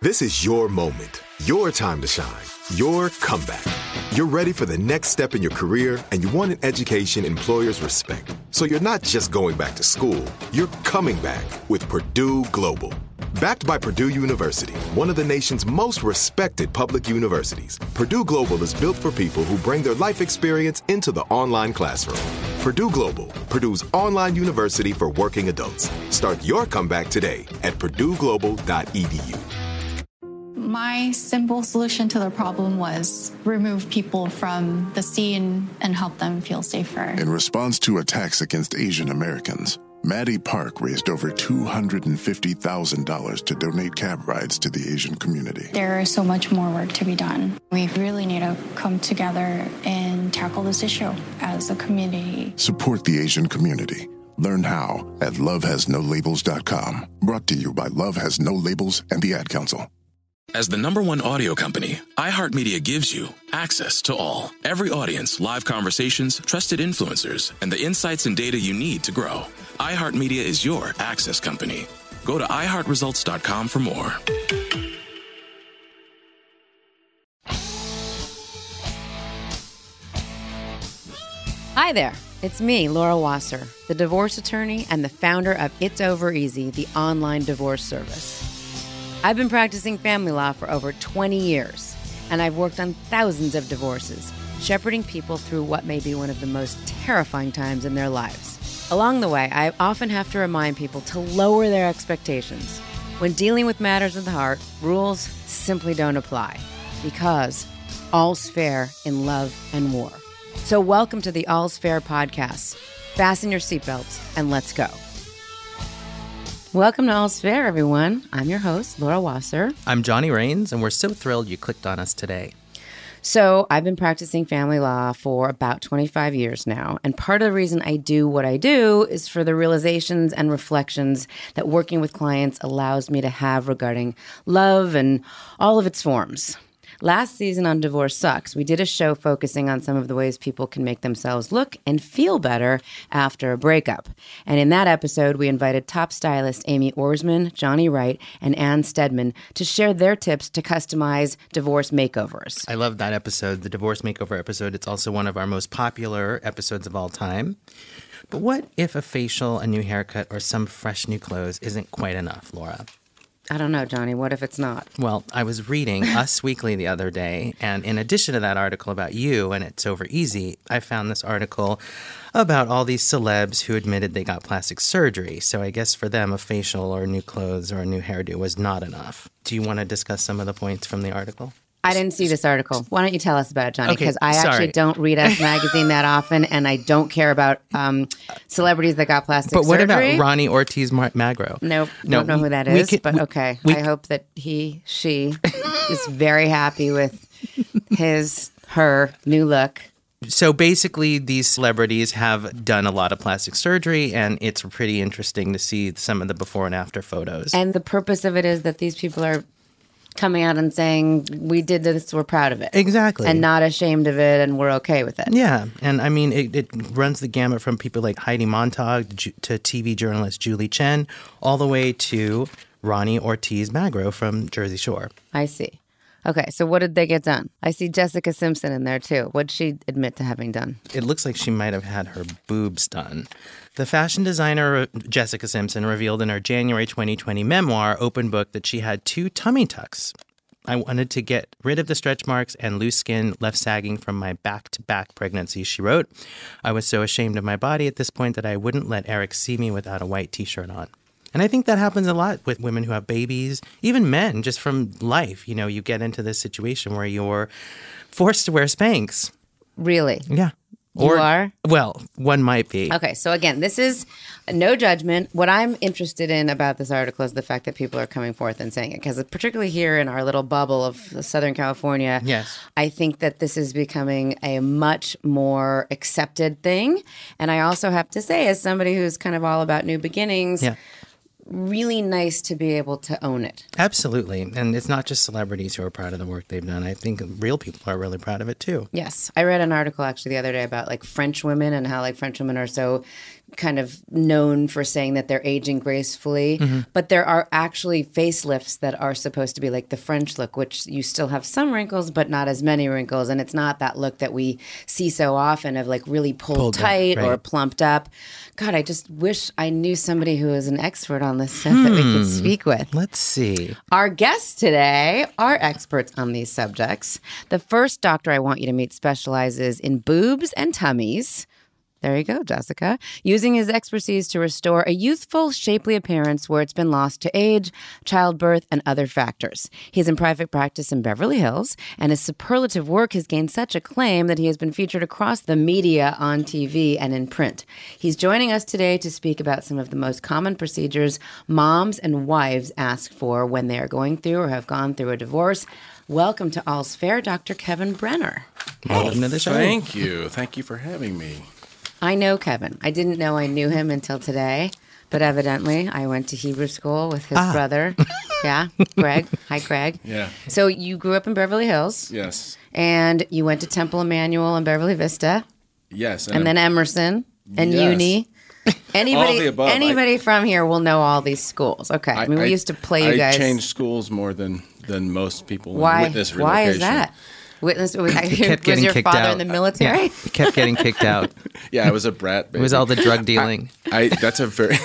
This is your moment, your time to shine, your comeback. You're ready for the next step in your career, and you want an education employers respect. So you're not just going back to school, you're coming back with Purdue Global. Backed by Purdue University, one of the nation's most respected public universities, Purdue Global is built for people who bring their life experience into the online classroom. Purdue Global, Purdue's online university for working adults. Start your comeback today at purdueglobal.edu. My simple solution to the problem was remove people from the scene and help them feel safer. In response to attacks against Asian Americans, Maddie Park raised over $250,000 to donate cab rides to the Asian community. There is so much more work to be done. We really need to come together and tackle this issue as a community. Support the Asian community. Learn how at lovehasnolabels.com. Brought to you by Love Has No Labels and the Ad Council. As the #1 audio company, iHeartMedia gives you access to all. Every audience, live conversations, trusted influencers, and the insights and data you need to grow. iHeartMedia is your access company. Go to iHeartResults.com for more. Hi there. It's me, Laura Wasser, the divorce attorney and the founder of It's Over Easy, the online divorce service. I've been practicing family law for over 20 years, and I've worked on thousands of divorces, shepherding people through what may be one of the most terrifying times in their lives. Along the way, I often have to remind people to lower their expectations. When dealing with matters of the heart, rules simply don't apply, because all's fair in love and war. So welcome to the All's Fair podcast. Fasten your seatbelts and let's go. Welcome to All's Fair, everyone. I'm your host, Laura Wasser. I'm Johnny Rains, and we're so thrilled you clicked on us today. So I've been practicing family law for about 25 years now, and part of the reason I do what I do is for the realizations and reflections that working with clients allows me to have regarding love and all of its forms. Last season on Divorce Sucks, we did a show focusing on some of the ways people can make themselves look and feel better after a breakup. And in that episode, we invited top stylist Amy Orsman, Johnny Wright, and Ann Stedman to share their tips to customize divorce makeovers. I love that episode, the divorce makeover episode. It's also one of our most popular episodes of all time. But what if a facial, a new haircut, or some fresh new clothes isn't quite enough, Laura? I don't know, Johnny. What if it's not? Well, I was reading Us Weekly the other day, and in addition to that article about you and It's Over Easy, I found this article about all these celebs who admitted they got plastic surgery. So I guess for them, a facial or new clothes or a new hairdo was not enough. Do you want to discuss some of the points from the article? I didn't see this article. Why don't you tell us about it, Johnny? Okay, Because I actually don't read Us Magazine that often, and I don't care about celebrities that got plastic surgery. But what about Ronnie Ortiz Magro? Nope, don't know who that is, but okay. I hope that she is very happy with her new look. So basically, these celebrities have done a lot of plastic surgery, and it's pretty interesting to see some of the before and after photos. And the purpose of it is that these people are coming out and saying, we did this, we're proud of it. Exactly. And not ashamed of it, and we're okay with it. Yeah. And I mean, it runs the gamut from people like Heidi Montag to TV journalist Julie Chen, all the way to Ronnie Ortiz Magro from Jersey Shore. I see. Okay, so what did they get done? I see Jessica Simpson in there, too. What did she admit to having done? It looks like she might have had her boobs done. The fashion designer Jessica Simpson revealed in her January 2020 memoir, Open Book, that she had 2 tummy tucks. I wanted to get rid of the stretch marks and loose skin left sagging from my back-to-back pregnancy, she wrote. I was so ashamed of my body at this point that I wouldn't let Eric see me without a white T-shirt on. And I think that happens a lot with women who have babies, even men, just from life. You know, you get into this situation where you're forced to wear Spanx. Really? Yeah. You are? Well, one might be. Okay, so again, this is no judgment. What I'm interested in about this article is the fact that people are coming forth and saying it, because particularly here in our little bubble of Southern California, yes, I think that this is becoming a much more accepted thing. And I also have to say, as somebody who's kind of all about new beginnings, really nice to be able to own it. Absolutely. And it's not just celebrities who are proud of the work they've done. I think real people are really proud of it too. Yes. I read an article actually the other day about like French women and how like French women are so kind of known for saying that they're aging gracefully, but there are actually facelifts that are supposed to be like the French look, which you still have some wrinkles, but not as many wrinkles. And it's not that look that we see so often of like really pulled tight or plumped up. God, I just wish I knew somebody who is an expert on this stuff that we could speak with. Let's see. Our guests today are experts on these subjects. The first doctor I want you to meet specializes in boobs and tummies. There you go, Jessica. Using his expertise to restore a youthful, shapely appearance where it's been lost to age, childbirth, and other factors. He's in private practice in Beverly Hills, and his superlative work has gained such acclaim that he has been featured across the media on TV and in print. He's joining us today to speak about some of the most common procedures moms and wives ask for when they are going through or have gone through a divorce. Welcome to All's Fair, Dr. Kevin Brenner. Welcome to the show. Thank you. Thank you for having me. I know Kevin. I didn't know I knew him until today, but evidently I went to Hebrew school with his brother. Yeah, Greg. Hi, Greg. Yeah. So you grew up in Beverly Hills. Yes. And you went to Temple Emmanuel in Beverly Vista. Yes. And then Emerson and Yes. Uni. All the above. Anybody from here will know all these schools. Okay. I mean, we used to play you guys. I changed schools more than most people Why? in witness relocation. Why is that? Witness, was getting your kicked father out. in the military? Yeah, he kept getting kicked out. Yeah, I was a brat. Baby. It was all the drug dealing. That's a very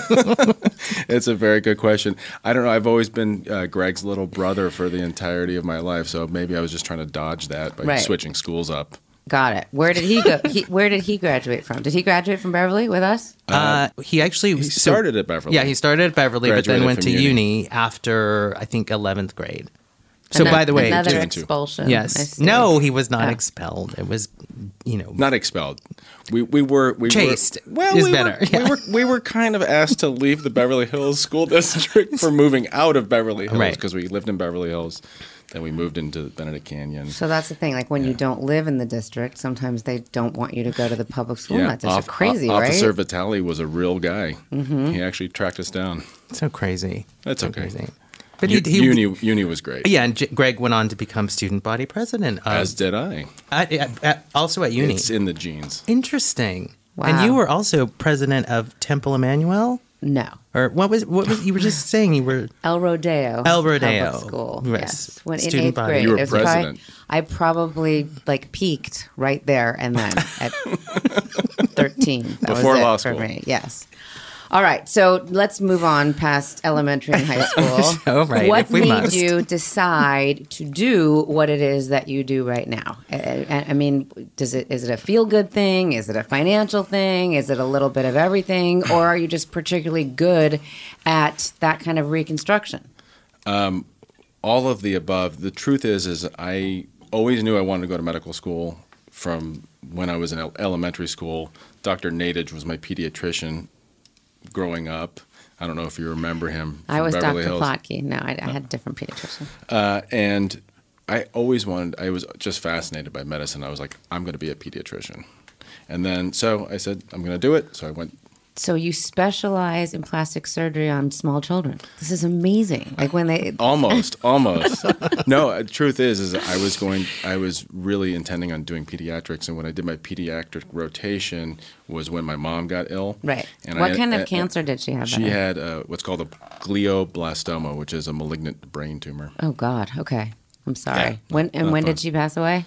it's a very good question. I don't know. I've always been Greg's little brother for the entirety of my life, so maybe I was just trying to dodge that by switching schools up. Got it. Where did he go? Where did he graduate from? Did he graduate from Beverly with us? He started at Beverly. Yeah, he started at Beverly, but then Graduated went to from uni after, I think, 11th grade. So, by the way, another expulsion. Yes. No, he was not expelled. It was, not expelled. We were chased. Well, is we better. We were kind of asked to leave the Beverly Hills School District for moving out of Beverly Hills Right. because we lived in Beverly Hills. Then we moved into Benedict Canyon. So that's the thing. Like when you don't live in the district, sometimes they don't want you to go to the public school. That's just crazy, right? Officer Vitale was a real guy. Mm-hmm. He actually tracked us down. So crazy. That's okay. Crazy. But Uni was great. Yeah, and Greg went on to become student body president. As did I. Also at uni. It's in the genes. Interesting. Wow. And you were also president of Temple Emmanuel? No. Or what was you were just saying you were El Rodeo. El Rodeo. Public school. Yes. When in Student 8th body. grade. You were It was president. I probably peaked right there and then at 13. That Before was it law for school. me. Yes. All right, so let's move on past elementary and high school. Oh, right, What if we made must. you decide to do what it is that you do right now? I mean, is it a feel-good thing? Is it a financial thing? Is it a little bit of everything? Or are you just particularly good at that kind of reconstruction? All of the above. The truth is I always knew I wanted to go to medical school from when I was in elementary school. Dr. Nadich was my pediatrician growing up. I don't know if you remember him. I was Beverly Dr. Hills. Plotke. No, I had a different pediatrician. And I always I was just fascinated by medicine. I was like, I'm going to be a pediatrician. And then, so I said, I'm going to do it. So I went. So you specialize in plastic surgery on small children. This is amazing. Like when they Almost. No, truth is I was really intending on doing pediatrics. And when I did my pediatric rotation was when my mom got ill. Right. And What kind of cancer did she have? She had what's called a glioblastoma, which is a malignant brain tumor. Oh God. Okay. I'm sorry. Yeah, when did she pass away?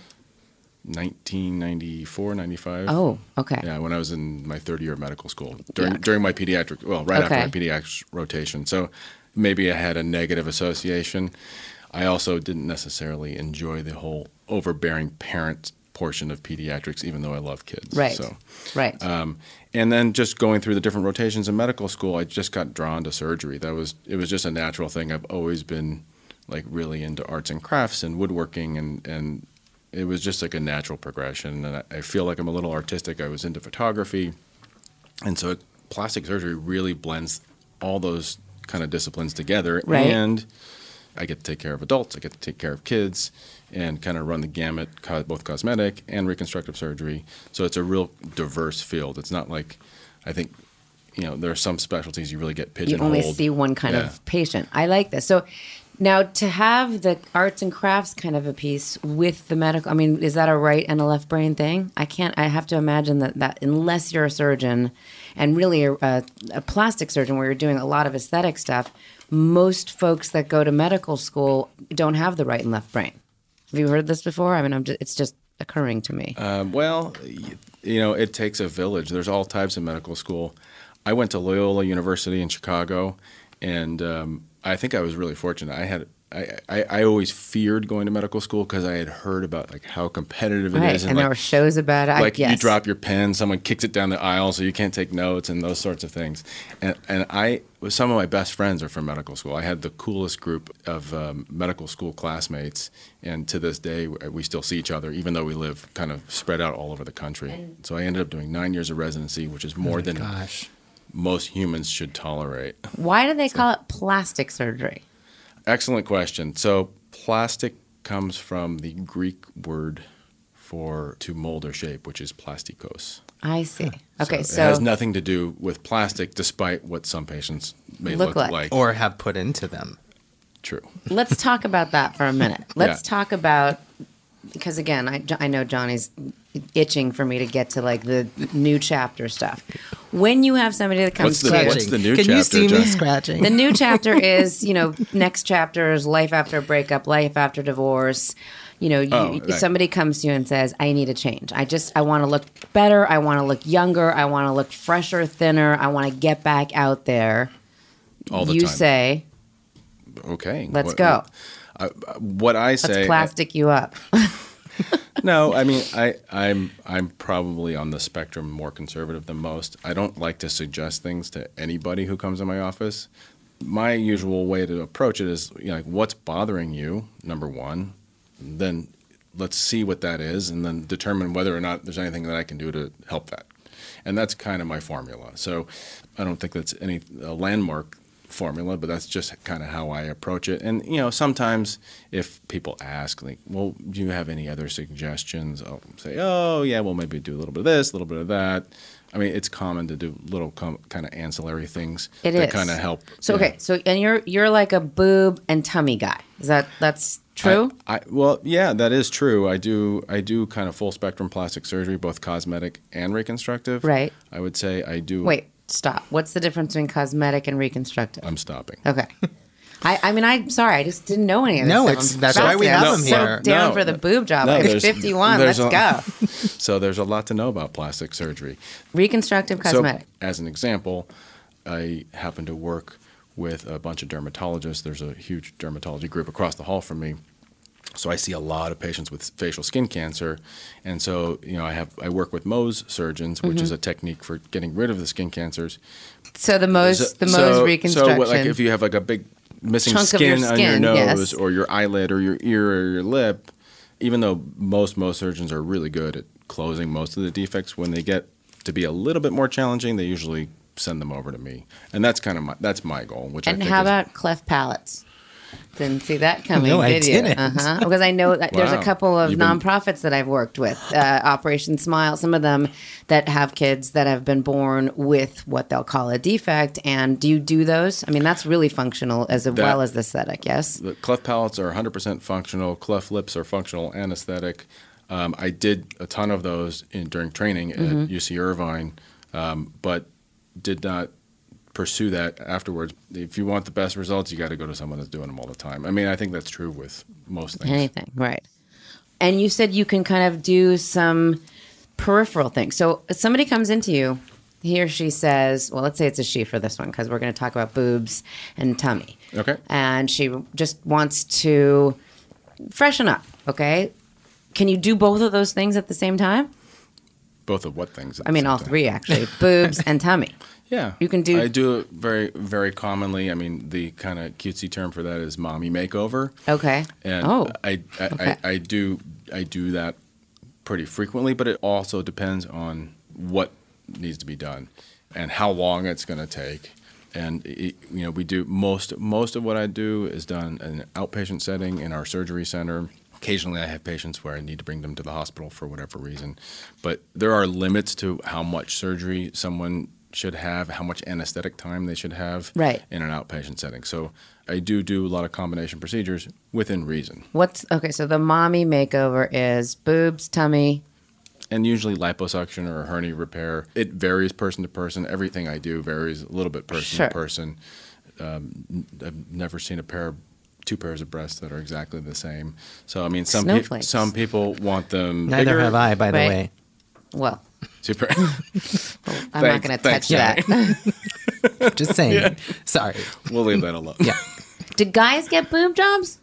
1994, 95. Oh, okay. Yeah, when I was in my third year of medical school during my pediatric, after my pediatric rotation. So maybe I had a negative association. I also didn't necessarily enjoy the whole overbearing parent portion of pediatrics, even though I love kids. Right. So, right. And then just going through the different rotations in medical school, I just got drawn to surgery. It was just a natural thing. I've always been really into arts and crafts and woodworking and it was just like a natural progression, and I feel like I'm a little artistic. I was into photography, and so plastic surgery really blends all those kind of disciplines together. Right. And I get to take care of adults, I get to take care of kids, and kind of run the gamut, both cosmetic and reconstructive surgery. So it's a real diverse field. It's not like, I think, there are some specialties you really get pigeonholed. You only see one kind of patient. I like this. So Now, to have the arts and crafts kind of a piece with the medical, I mean, is that a right and a left brain thing? I have to imagine that unless you're a surgeon and really a plastic surgeon where you're doing a lot of aesthetic stuff, most folks that go to medical school don't have the right and left brain. Have you heard this before? I mean, it's just occurring to me. Well, it takes a village. There's all types of medical school. I went to Loyola University in Chicago, and I think I was really fortunate. I always feared going to medical school because I had heard about like how competitive it is, and there were shows about it. You drop your pen, someone kicks it down the aisle, so you can't take notes, and those sorts of things. And some of my best friends are from medical school. I had the coolest group of medical school classmates, and to this day we still see each other, even though we live kind of spread out all over the country. So I ended up doing 9 years of residency, which is more than most humans should tolerate. Why do they call it plastic surgery? Excellent question. So plastic comes from the Greek word to mold or shape, which is plastikos. I see. Okay, so it has nothing to do with plastic, despite what some patients may look like. Or have put into them. True. Let's talk about that for a minute. Let's talk about, because again, I know Johnny's itching for me to get to like the new chapter stuff. When you have somebody that comes what's the new chapter? Can you see me scratching? The new chapter is, next chapter is life after a breakup, life after divorce. Somebody comes to you and says, I need a change. I want to look better. I want to look younger. I want to look fresher, thinner. I want to get back out there. All the time. You say, okay, let's go. What I say, let's plastic you up. No, I mean, I'm probably on the spectrum more conservative than most. I don't like to suggest things to anybody who comes in my office. My usual way to approach it is, what's bothering you, number one. Then let's see what that is, and then determine whether or not there's anything that I can do to help that. And that's kind of my formula. So I don't think that's a landmark formula, but that's just kind of how I approach it. And, sometimes if people ask, like, well, do you have any other suggestions? I'll say, oh, yeah, well, maybe do a little bit of this, a little bit of that. I mean, it's common to do little kind of ancillary things that kind of help. So, okay, and you're like a boob and tummy guy. That's true? Well, yeah, that is true. I do kind of full spectrum plastic surgery, both cosmetic and reconstructive. Right. I would say I do. Wait, stop. What's the difference between cosmetic and reconstructive? I'm stopping. Okay. I'm sorry. I just didn't know any of this. No, stuff. that's why we have them here. So down for the boob job. I'm 51. Let's go. So there's a lot to know about plastic surgery. Reconstructive cosmetic. So, as an example, I happen to work with a bunch of dermatologists. There's a huge dermatology group across the hall from me. So I see a lot of patients with facial skin cancer, and so I work with Mohs surgeons, which is a technique for getting rid of the skin cancers. So the Mohs reconstruction. So like if you have like a big missing chunk skin on your nose, yes, or your eyelid, or your ear, or your lip, even though most surgeons are really good at closing most of the defects, when they get to be a little bit more challenging, they usually send them over to me, and that's kind of my goal. And how about cleft palates? Didn't see that coming, no, did I didn't. Because I know that there's a couple of nonprofits that I've worked with, Operation Smile, some of them that have kids that have been born with what they'll call a defect. And do you do those? I mean, that's really functional well as aesthetic, yes? The cleft palates are 100% functional. Cleft lips are functional and aesthetic. I did a ton of those during training at UC Irvine, but did not pursue that afterwards. If you want the best results, you got to go to someone that's doing them all the time. I mean, I think that's true with most things. Anything, right. And you said you can kind of do some peripheral things. So if somebody comes into you, he or she says, well, let's say it's a she for this one, because we're going to talk about boobs and tummy. Okay. And she just wants to freshen up, okay? Can you do both of those things at the same time? Both of what things? I mean, all three, actually. Boobs and tummy. Yeah. You can do. I do it very, very commonly. I mean, the kind of cutesy term for that is mommy makeover. Okay. And I do that pretty frequently, but it also depends on what needs to be done and how long it's going to take. And we do most of what I do is done in an outpatient setting in our surgery center. Occasionally I have patients where I need to bring them to the hospital for whatever reason. But there are limits to how much surgery someone should have, how much anesthetic time they should have in an outpatient setting. So I do a lot of combination procedures within reason. So the mommy makeover is boobs, tummy. And usually liposuction or hernia repair. It varies person to person. Everything I do varies a little bit person to person. I've never seen two pairs of breasts that are exactly the same. So, I mean, some people want them Neither bigger. have I, by the way. Well, Super. I'm not going to touch that. Just saying. Yeah. Sorry. We'll leave that alone. Yeah. Do guys get boob jobs?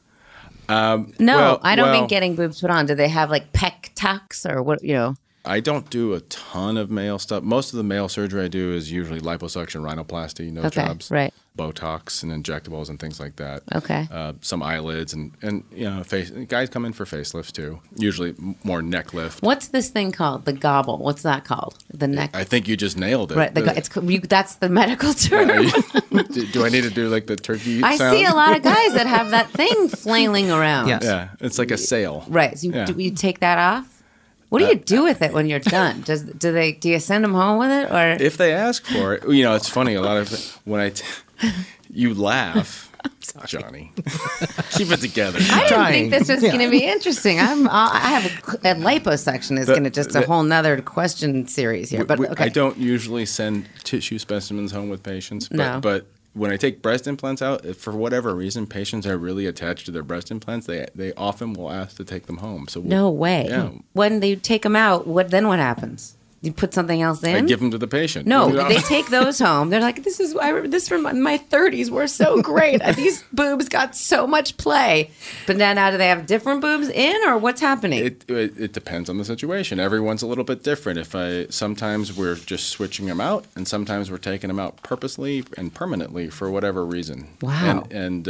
No, I don't mean getting boobs put on. Do they have like pec tucks or what, I don't do a ton of male stuff. Most of the male surgery I do is usually liposuction, rhinoplasty, nose jobs, right. Botox and injectables and things like that. Okay. Some eyelids and face. Guys come in for facelifts too. Usually more neck lift. What's this thing called? The gobble. What's that called? The neck. I think you just nailed it. Right. That's the medical term. Do I need to do like the turkey sound? I see a lot of guys that have that thing flailing around. Yes. Yeah. It's like a sail. Right. So do you take that off? What do you do with it when you're done? Do you send them home with it, or if they ask for it? It's funny. A lot of when you laugh, Johnny. Keep it together. I didn't think this was going to be interesting. I have a liposuction is going to just a whole nother question series here. But okay. I don't usually send tissue specimens home with patients. But when I take breast implants out, if for whatever reason patients are really attached to their breast implants, they often will ask to take them home. So no way. Yeah. When they take them out, what happens? You put something else in? I give them to the patient. No, they take those home. They're like, this from my 30s were so great. These boobs got so much play. But now do they have different boobs in, or what's happening? It depends on the situation. Everyone's a little bit different. Sometimes we're just switching them out, and sometimes we're taking them out purposely and permanently for whatever reason. Wow. And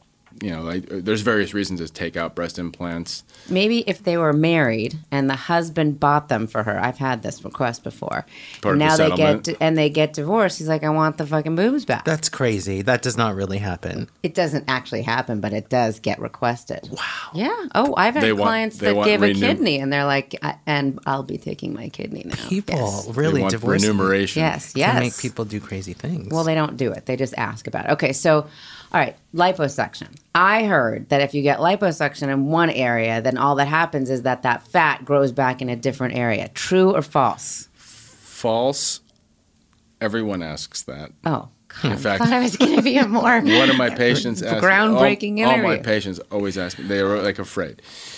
there's various reasons to take out breast implants. Maybe if they were married and the husband bought them for her. I've had this request before. Part and of now the settlement. they get divorced. He's like, I want the fucking boobs back. That's crazy. That does not really happen. It doesn't actually happen, but it does get requested. Wow. Yeah. Oh, I've had clients that gave a kidney, and they're like, and I'll be taking my kidney now. People really divorce remuneration. Yes. Can make people do crazy things. Well, they don't do it. They just ask about it. Okay, so, all right, liposuction. I heard that if you get liposuction in one area, then all that happens is that fat grows back in a different area. True or false? False. Everyone asks that. Oh, God. In fact, I thought I was going to be a more one of my patients asked groundbreaking interview. All my patients always ask me. They are like afraid.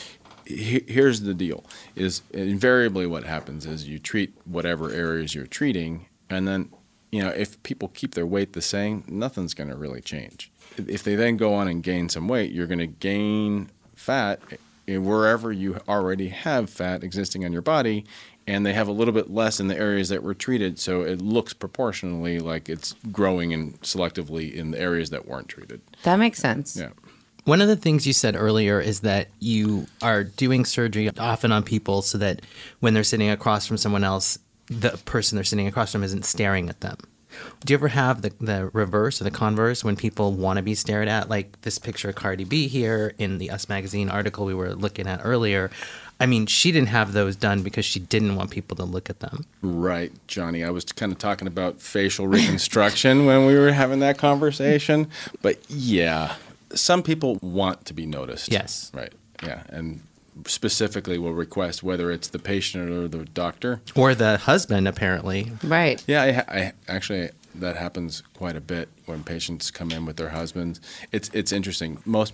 Here's the deal: is invariably what happens is you treat whatever areas you're treating, and then if people keep their weight the same, nothing's going to really change. If they then go on and gain some weight, you're going to gain fat wherever you already have fat existing on your body, and they have a little bit less in the areas that were treated, so it looks proportionally like it's growing and selectively in the areas that weren't treated. That makes sense. Yeah. One of the things you said earlier is that you are doing surgery often on people so that when they're sitting across from someone else, the person they're sitting across from isn't staring at them. Do you ever have the reverse or the converse when people want to be stared at? Like this picture of Cardi B here in the Us Magazine article we were looking at earlier. I mean, she didn't have those done because she didn't want people to look at them. Right, Johnny. I was kind of talking about facial reconstruction when we were having that conversation. But yeah, some people want to be noticed. Yes. Right. Yeah. And specifically will request whether it's the patient or the doctor. Or the husband, apparently. Right. Yeah, I actually, that happens quite a bit when patients come in with their husbands. It's interesting. Most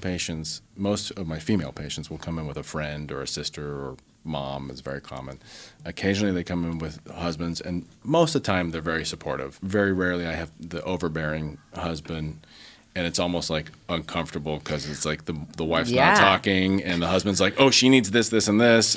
of my female patients will come in with a friend or a sister or mom is very common. Occasionally they come in with husbands, and most of the time they're very supportive. Very rarely I have the overbearing husband. And it's almost like uncomfortable because it's like the wife's not talking, and the husband's like, "Oh, she needs this, this, and this,"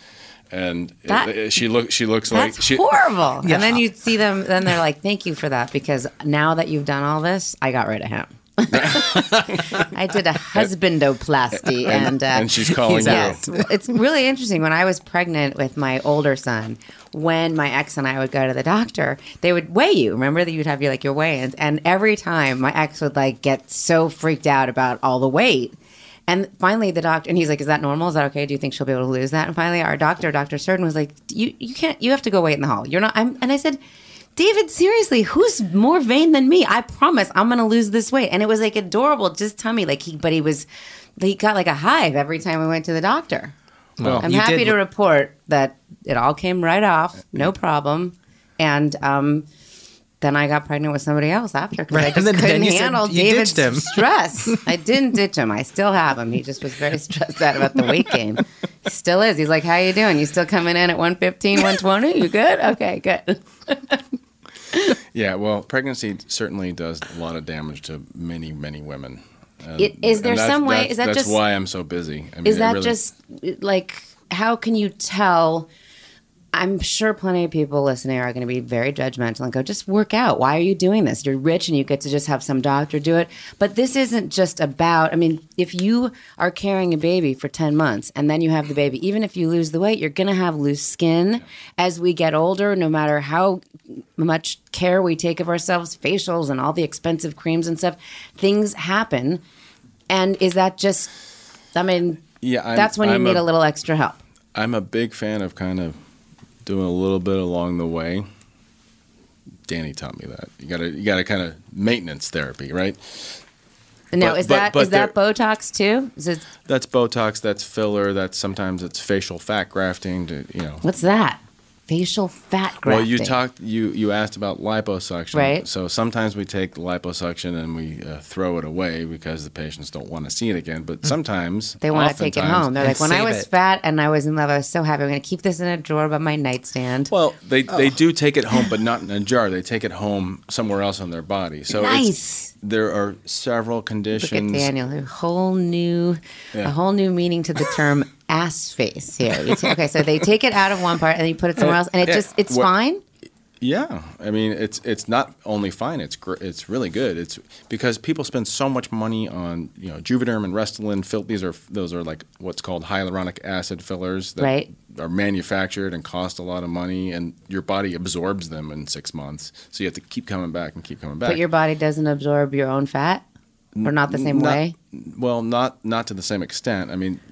she looks like that's horrible. Yeah. And then you see them, then they're like, "Thank you for that, because now that you've done all this, I got rid of him." I did a husbandoplasty, and she's calling you. Yes, it's really interesting. When I was pregnant with my older son, when my ex and I would go to the doctor, they would weigh you. Remember that you'd have your weigh-ins, and every time my ex would get so freaked out about all the weight. And finally, the doctor, and he's like, "Is that normal? Is that okay? Do you think she'll be able to lose that?" And finally, our doctor, Dr. Sturden, was like, "You can't. You have to go wait in the hall. You're not." And I said, David, seriously, who's more vain than me? I promise I'm going to lose this weight. And it was like adorable, just tummy. Like he got like a hive every time we went to the doctor. Well, I'm happy to report that it all came right off, no problem. And then I got pregnant with somebody else after because I just couldn't handle David's stress. I didn't ditch him. I still have him. He just was very stressed out about the weight gain. He still is. He's like, how you doing? You still coming in at 115, 120? You good? Okay, good. Yeah, well, pregnancy certainly does a lot of damage to many, many women. Is there some way? Is that that's just why I'm so busy? I mean, is that just like how can you tell? I'm sure plenty of people listening are going to be very judgmental and go, just work out. Why are you doing this? You're rich and you get to just have some doctor do it. But this isn't just about, I mean, if you are carrying a baby for 10 months and then you have the baby, even if you lose the weight, you're going to have loose skin as we get older, no matter how much care we take of ourselves, facials and all the expensive creams and stuff, things happen. And is that just, I mean, that's when you need a little extra help. I'm a big fan of kind of doing a little bit along the way. Danny taught me that. You gotta kind of maintenance therapy, right? Now, is that Botox too? That's Botox, that's filler, sometimes it's facial fat grafting, What's that? Facial fat grafting. Well, you asked about liposuction. Right. So sometimes we take liposuction and we throw it away because the patients don't want to see it again. But sometimes they want to take it home. They're like, when I was fat and I was in love, I was so happy. I'm going to keep this in a drawer by my nightstand. Well, they do take it home, but not in a jar. They take it home somewhere else on their body. So nice. There are several conditions. Look at Daniel, a whole new meaning to the term ass face here. Okay, so they take it out of one part and you put it somewhere else, and it's fine. Yeah, I mean it's not only fine; it's really good. It's because people spend so much money on Juvederm and Restylane. Those are like what's called hyaluronic acid fillers that are manufactured and cost a lot of money, and your body absorbs them in 6 months. So you have to keep coming back and keep coming back. But your body doesn't absorb your own fat, or not the same way. Well, not to the same extent. I mean,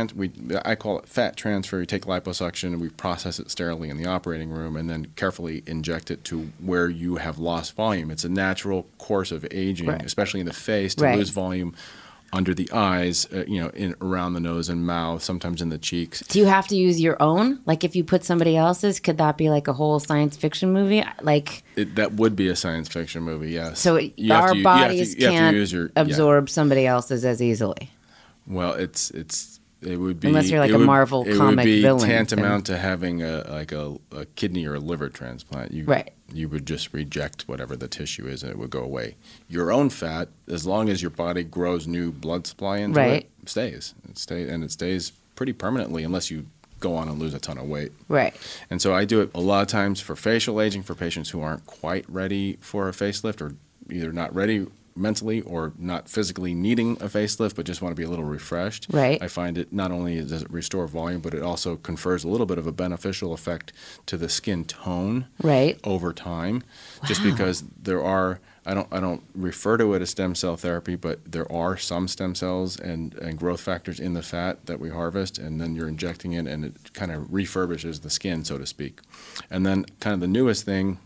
I call it fat transfer. We take liposuction and we process it sterilely in the operating room and then carefully inject it to where you have lost volume. It's a natural course of aging, especially in the face, to lose volume under the eyes, around the nose and mouth, sometimes in the cheeks. Do you have to use your own? Like if you put somebody else's, could that be like a whole science fiction movie? That would be a science fiction movie, yes. So our bodies can't absorb somebody else's as easily. Well, it would be, unless you're like a Marvel comic villain. It would be tantamount to having a kidney or a liver transplant. You would just reject whatever the tissue is and it would go away. Your own fat, as long as your body grows new blood supply into it, stays. It stays pretty permanently unless you go on and lose a ton of weight. Right. And so I do it a lot of times for facial aging for patients who aren't quite ready for a facelift or either not ready mentally or not physically needing a facelift but just want to be a little refreshed. Right. I find it not only does it restore volume, but it also confers a little bit of a beneficial effect to the skin tone over time. Wow. Just because there are, I don't refer to it as stem cell therapy, but there are some stem cells and growth factors in the fat that we harvest, and then you're injecting it and it kind of refurbishes the skin, so to speak. And then kind of the newest thing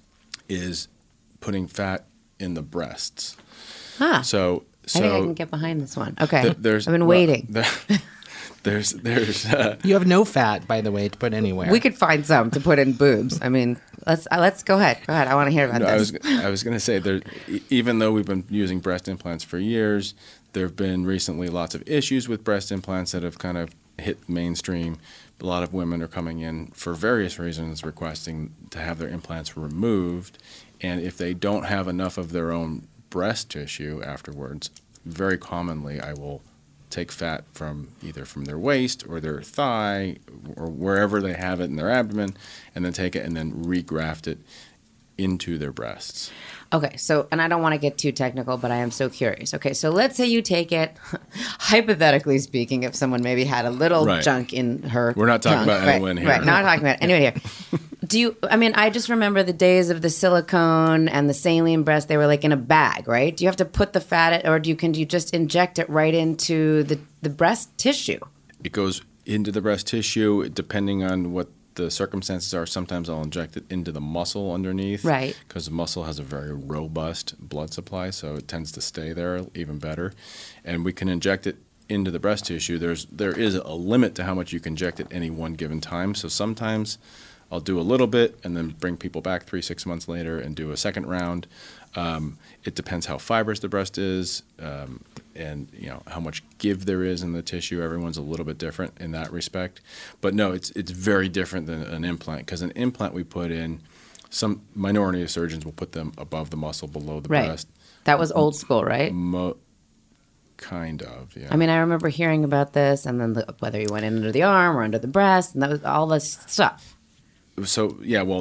is putting fat in the breasts. Huh. So I think I can get behind this one. Okay. I've been waiting. There's you have no fat, by the way, to put anywhere. We could find some to put in boobs. I mean, let's go ahead. Go ahead. I want to hear about this. I was going to say, even though we've been using breast implants for years, there have been recently lots of issues with breast implants that have kind of hit mainstream. A lot of women are coming in for various reasons requesting to have their implants removed. And if they don't have enough of their own breast tissue afterwards, very commonly I will take fat from either from their waist or their thigh or wherever they have it in their abdomen, and then take it and then regraft it into their breasts. Okay, so, and I don't want to get too technical, but I am so curious. Okay, so let's say you take it, hypothetically speaking, if someone maybe had a little junk in her We're not talking about anyone here. Right, not talking about anyone here. I just remember the days of the silicone and the saline breast, they were like in a bag, right? Do you have to put the fat, or can you just inject it right into the breast tissue? It goes into the breast tissue depending on what the circumstances are sometimes I'll inject it into the muscle underneath. Right. Because the muscle has a very robust blood supply, so it tends to stay there even better. And we can inject it into the breast tissue. There is a limit to how much you can inject at any one given time. So sometimes I'll do a little bit and then bring people back 3-6 months later and do a second round. It depends how fibrous the breast is, and how much give there is in the tissue. Everyone's a little bit different in that respect. But no, it's very different than an implant, because an implant we put in, some minority of surgeons will put them above the muscle, below the breast. That was old school, right? Kind of, yeah. I mean, I remember hearing about this, and then whether you went in under the arm or under the breast, and that was all this stuff. So, yeah, well,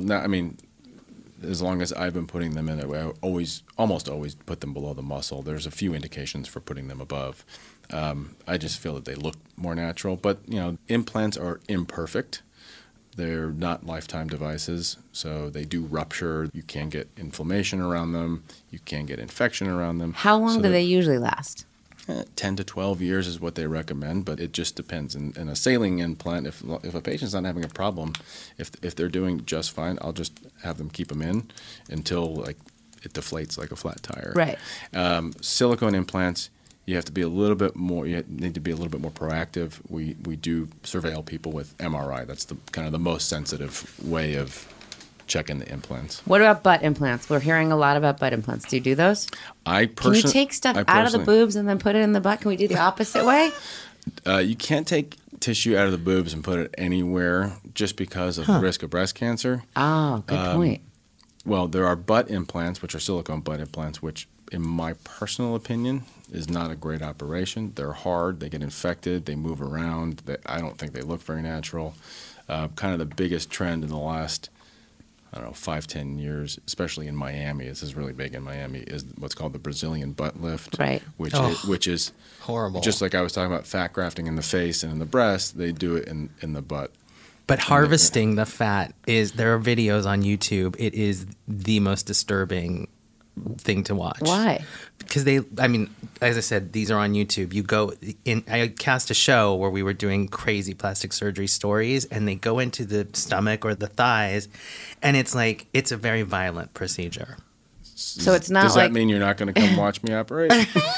as long as I've been putting them in that way, I almost always put them below the muscle. There's a few indications for putting them above. I just feel that they look more natural. But, implants are imperfect. They're not lifetime devices, so they do rupture. You can get inflammation around them. You can get infection around them. How long do they usually last? 10 to 12 years is what they recommend, but it just depends. In a saline implant, if a patient's not having a problem, if they're doing just fine, I'll just have them keep them in until it deflates like a flat tire. Right. Silicone implants, you have to be a little bit more. You need to be a little bit more proactive. We do surveil people with MRI. That's the kind of the most sensitive way of checking the implants. What about butt implants? We're hearing a lot about butt implants. Do you do those? Can you take stuff out of the boobs and then put it in the butt? Can we do the opposite way? You can't take tissue out of the boobs and put it anywhere just because of the risk of breast cancer. Oh, good point. Well, there are butt implants, which are silicone butt implants, which, in my personal opinion, is not a great operation. They're hard. They get infected. They move around. I don't think they look very natural. Kind of the biggest trend in the last 5-10 years, especially in Miami, this is really big in Miami, is what's called the Brazilian butt lift, right? Which is horrible. Just like I was talking about fat grafting in the face and in the breast, they do it in the butt. But harvesting the fat there are videos on YouTube. It is the most disturbing thing to watch. Why? Because as I said, these are on YouTube. You go in. I cast a show where we were doing crazy plastic surgery stories, and they go into the stomach or the thighs, and it's a very violent procedure. So it's not. Does that mean you're not going to come watch me operate?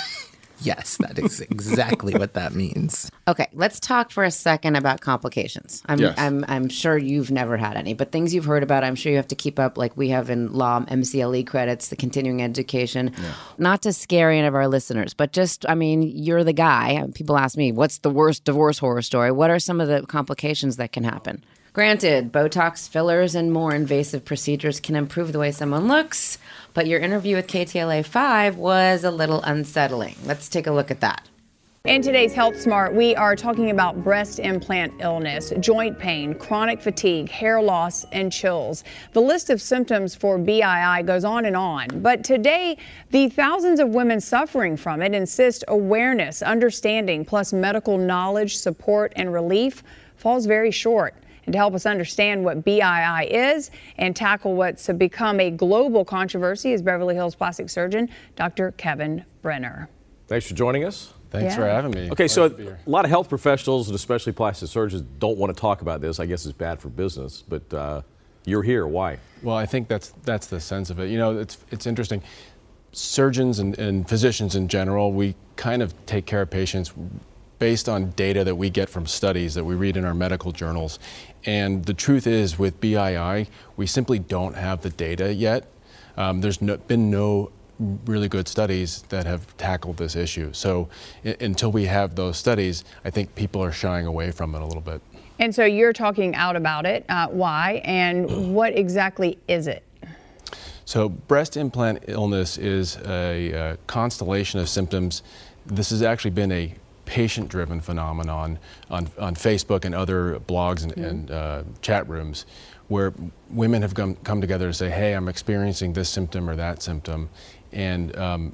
Yes, that is exactly what that means. Okay, let's talk for a second about complications. I'm sure you've never had any, but things you've heard about, I'm sure you have to keep up, like we have in law, MCLE credits, the continuing education. Yeah. Not to scare any of our listeners, but you're the guy. People ask me, what's the worst divorce horror story? What are some of the complications that can happen? Granted, Botox, fillers, and more invasive procedures can improve the way someone looks, but your interview with KTLA-5 was a little unsettling. Let's take a look at that. In today's Health Smart, we are talking about breast implant illness, joint pain, chronic fatigue, hair loss, and chills. The list of symptoms for BII goes on and on. But today, the thousands of women suffering from it insist awareness, understanding, plus medical knowledge, support, and relief falls very short. And to help us understand what BII is and tackle what's become a global controversy is Beverly Hills plastic surgeon Dr. Kevin Brenner. Thanks for joining us. Thanks for having me. Okay, so a lot of health professionals, and especially plastic surgeons, don't want to talk about this. I guess it's bad for business, but you're here. Why? Well, I think that's the sense of it. It's interesting. Surgeons and physicians in general, we kind of take care of patients based on data that we get from studies that we read in our medical journals. And the truth is, with BII, we simply don't have the data yet. There's been no really good studies that have tackled this issue. So until we have those studies, I think people are shying away from it a little bit. And so you're talking out about it. Why? And what exactly is it? So breast implant illness is a constellation of symptoms. This has actually been a patient-driven phenomenon on Facebook and other blogs and chat rooms, where women have come together to say, hey, I'm experiencing this symptom or that symptom, and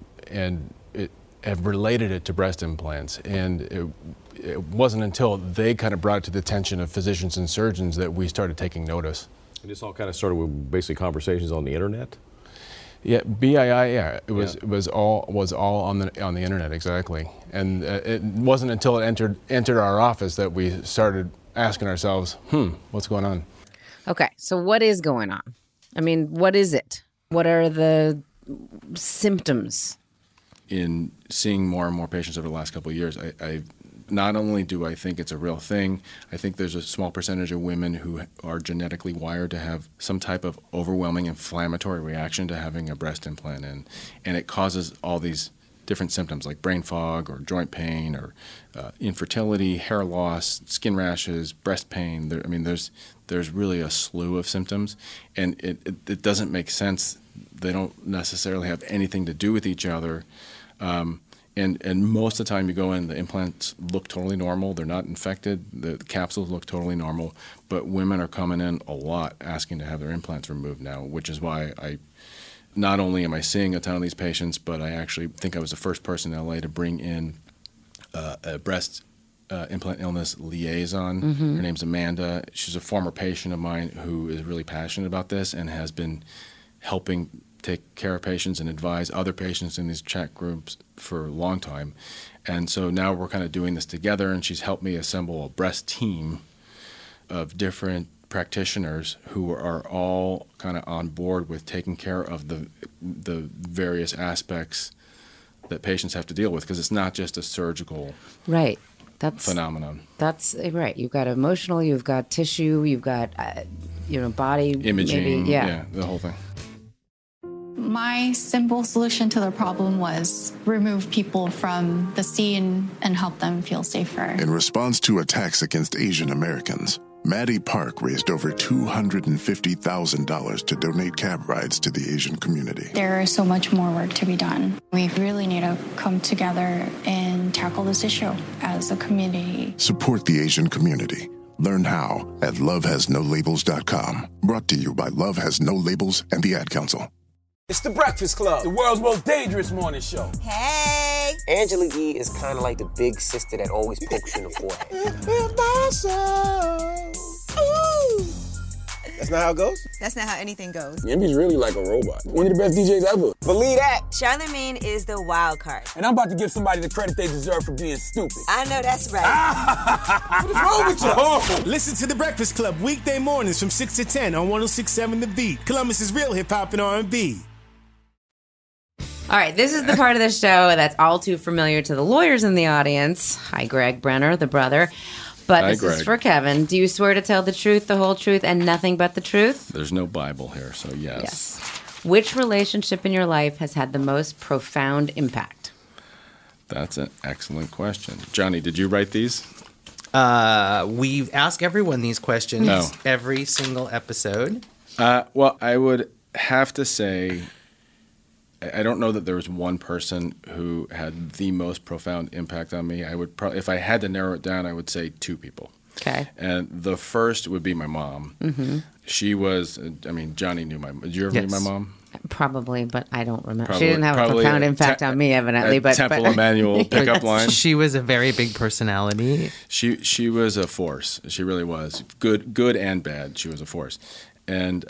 have related it to breast implants. And it wasn't until they kind of brought it to the attention of physicians and surgeons that we started taking notice. And this all kind of started with basically conversations on the internet? Yeah, BII, it was all on the internet, exactly. And it wasn't until it entered our office that we started asking ourselves, what's going on? Okay, so what is going on? I mean, what is it? What are the symptoms? In seeing more and more patients over the last couple of years, I not only do I think it's a real thing, I think there's a small percentage of women who are genetically wired to have some type of overwhelming inflammatory reaction to having a breast implant in, and it causes all these different symptoms like brain fog or joint pain or infertility, hair loss, skin rashes, breast pain. There's really a slew of symptoms, and it doesn't make sense. They don't necessarily have anything to do with each other. And most of the time you go in, the implants look totally normal. They're not infected. The capsules look totally normal. But women are coming in a lot asking to have their implants removed now, which is why not only am I seeing a ton of these patients, but I actually think I was the first person in LA to bring in a breast implant illness liaison. Mm-hmm. Her name's Amanda. She's a former patient of mine who is really passionate about this and has been helping take care of patients and advise other patients in these chat groups for a long time. And so now we're kind of doing this together, and she's helped me assemble a breast team of different practitioners who are all kind of on board with taking care of the various aspects that patients have to deal with, because it's not just a surgical phenomenon. That's right. You've got emotional, you've got tissue, you've got body imaging, maybe, yeah, the whole thing. My simple solution to the problem was remove people from the scene and help them feel safer. In response to attacks against Asian Americans, Maddie Park raised over $250,000 to donate cab rides to the Asian community. There is so much more work to be done. We really need to come together and tackle this issue as a community. Support the Asian community. Learn how at lovehasnolabels.com. Brought to you by Love Has No Labels and the Ad Council. It's The Breakfast Club, the world's most dangerous morning show. Hey! Angela Yee is kind of like the big sister that always pokes you in the forehead. That's not how it goes? That's not how anything goes. Yemi's really like a robot. One of the best DJs ever. Believe that. Charlamagne is the wild card. And I'm about to give somebody the credit they deserve for being stupid. I know that's right. What is wrong with you? Listen to The Breakfast Club weekday mornings from 6 to 10 on 106.7 The Beat, Columbus's real hip-hop and R&B. All right, this is the part of the show that's all too familiar to the lawyers in the audience. Hi, Greg Brenner, the brother. But this is for Kevin. Do you swear to tell the truth, the whole truth, and nothing but the truth? There's no Bible here, so yes. Which relationship in your life has had the most profound impact? That's an excellent question. Johnny, did you write these? We ask everyone these questions every single episode. Well, I would have to say, I don't know that there was one person who had the most profound impact on me. I would probably, if I had to narrow it down, I would say two people. Okay. And the first would be my mom. Mm-hmm. She was, Johnny knew my mom. Did you ever meet my mom? Probably, but I don't remember. Probably, she didn't have a profound impact on me, evidently. But Temple Emmanuel pickup line. She was a very big personality. She was a force. She really was. Good and bad. She was a force. And,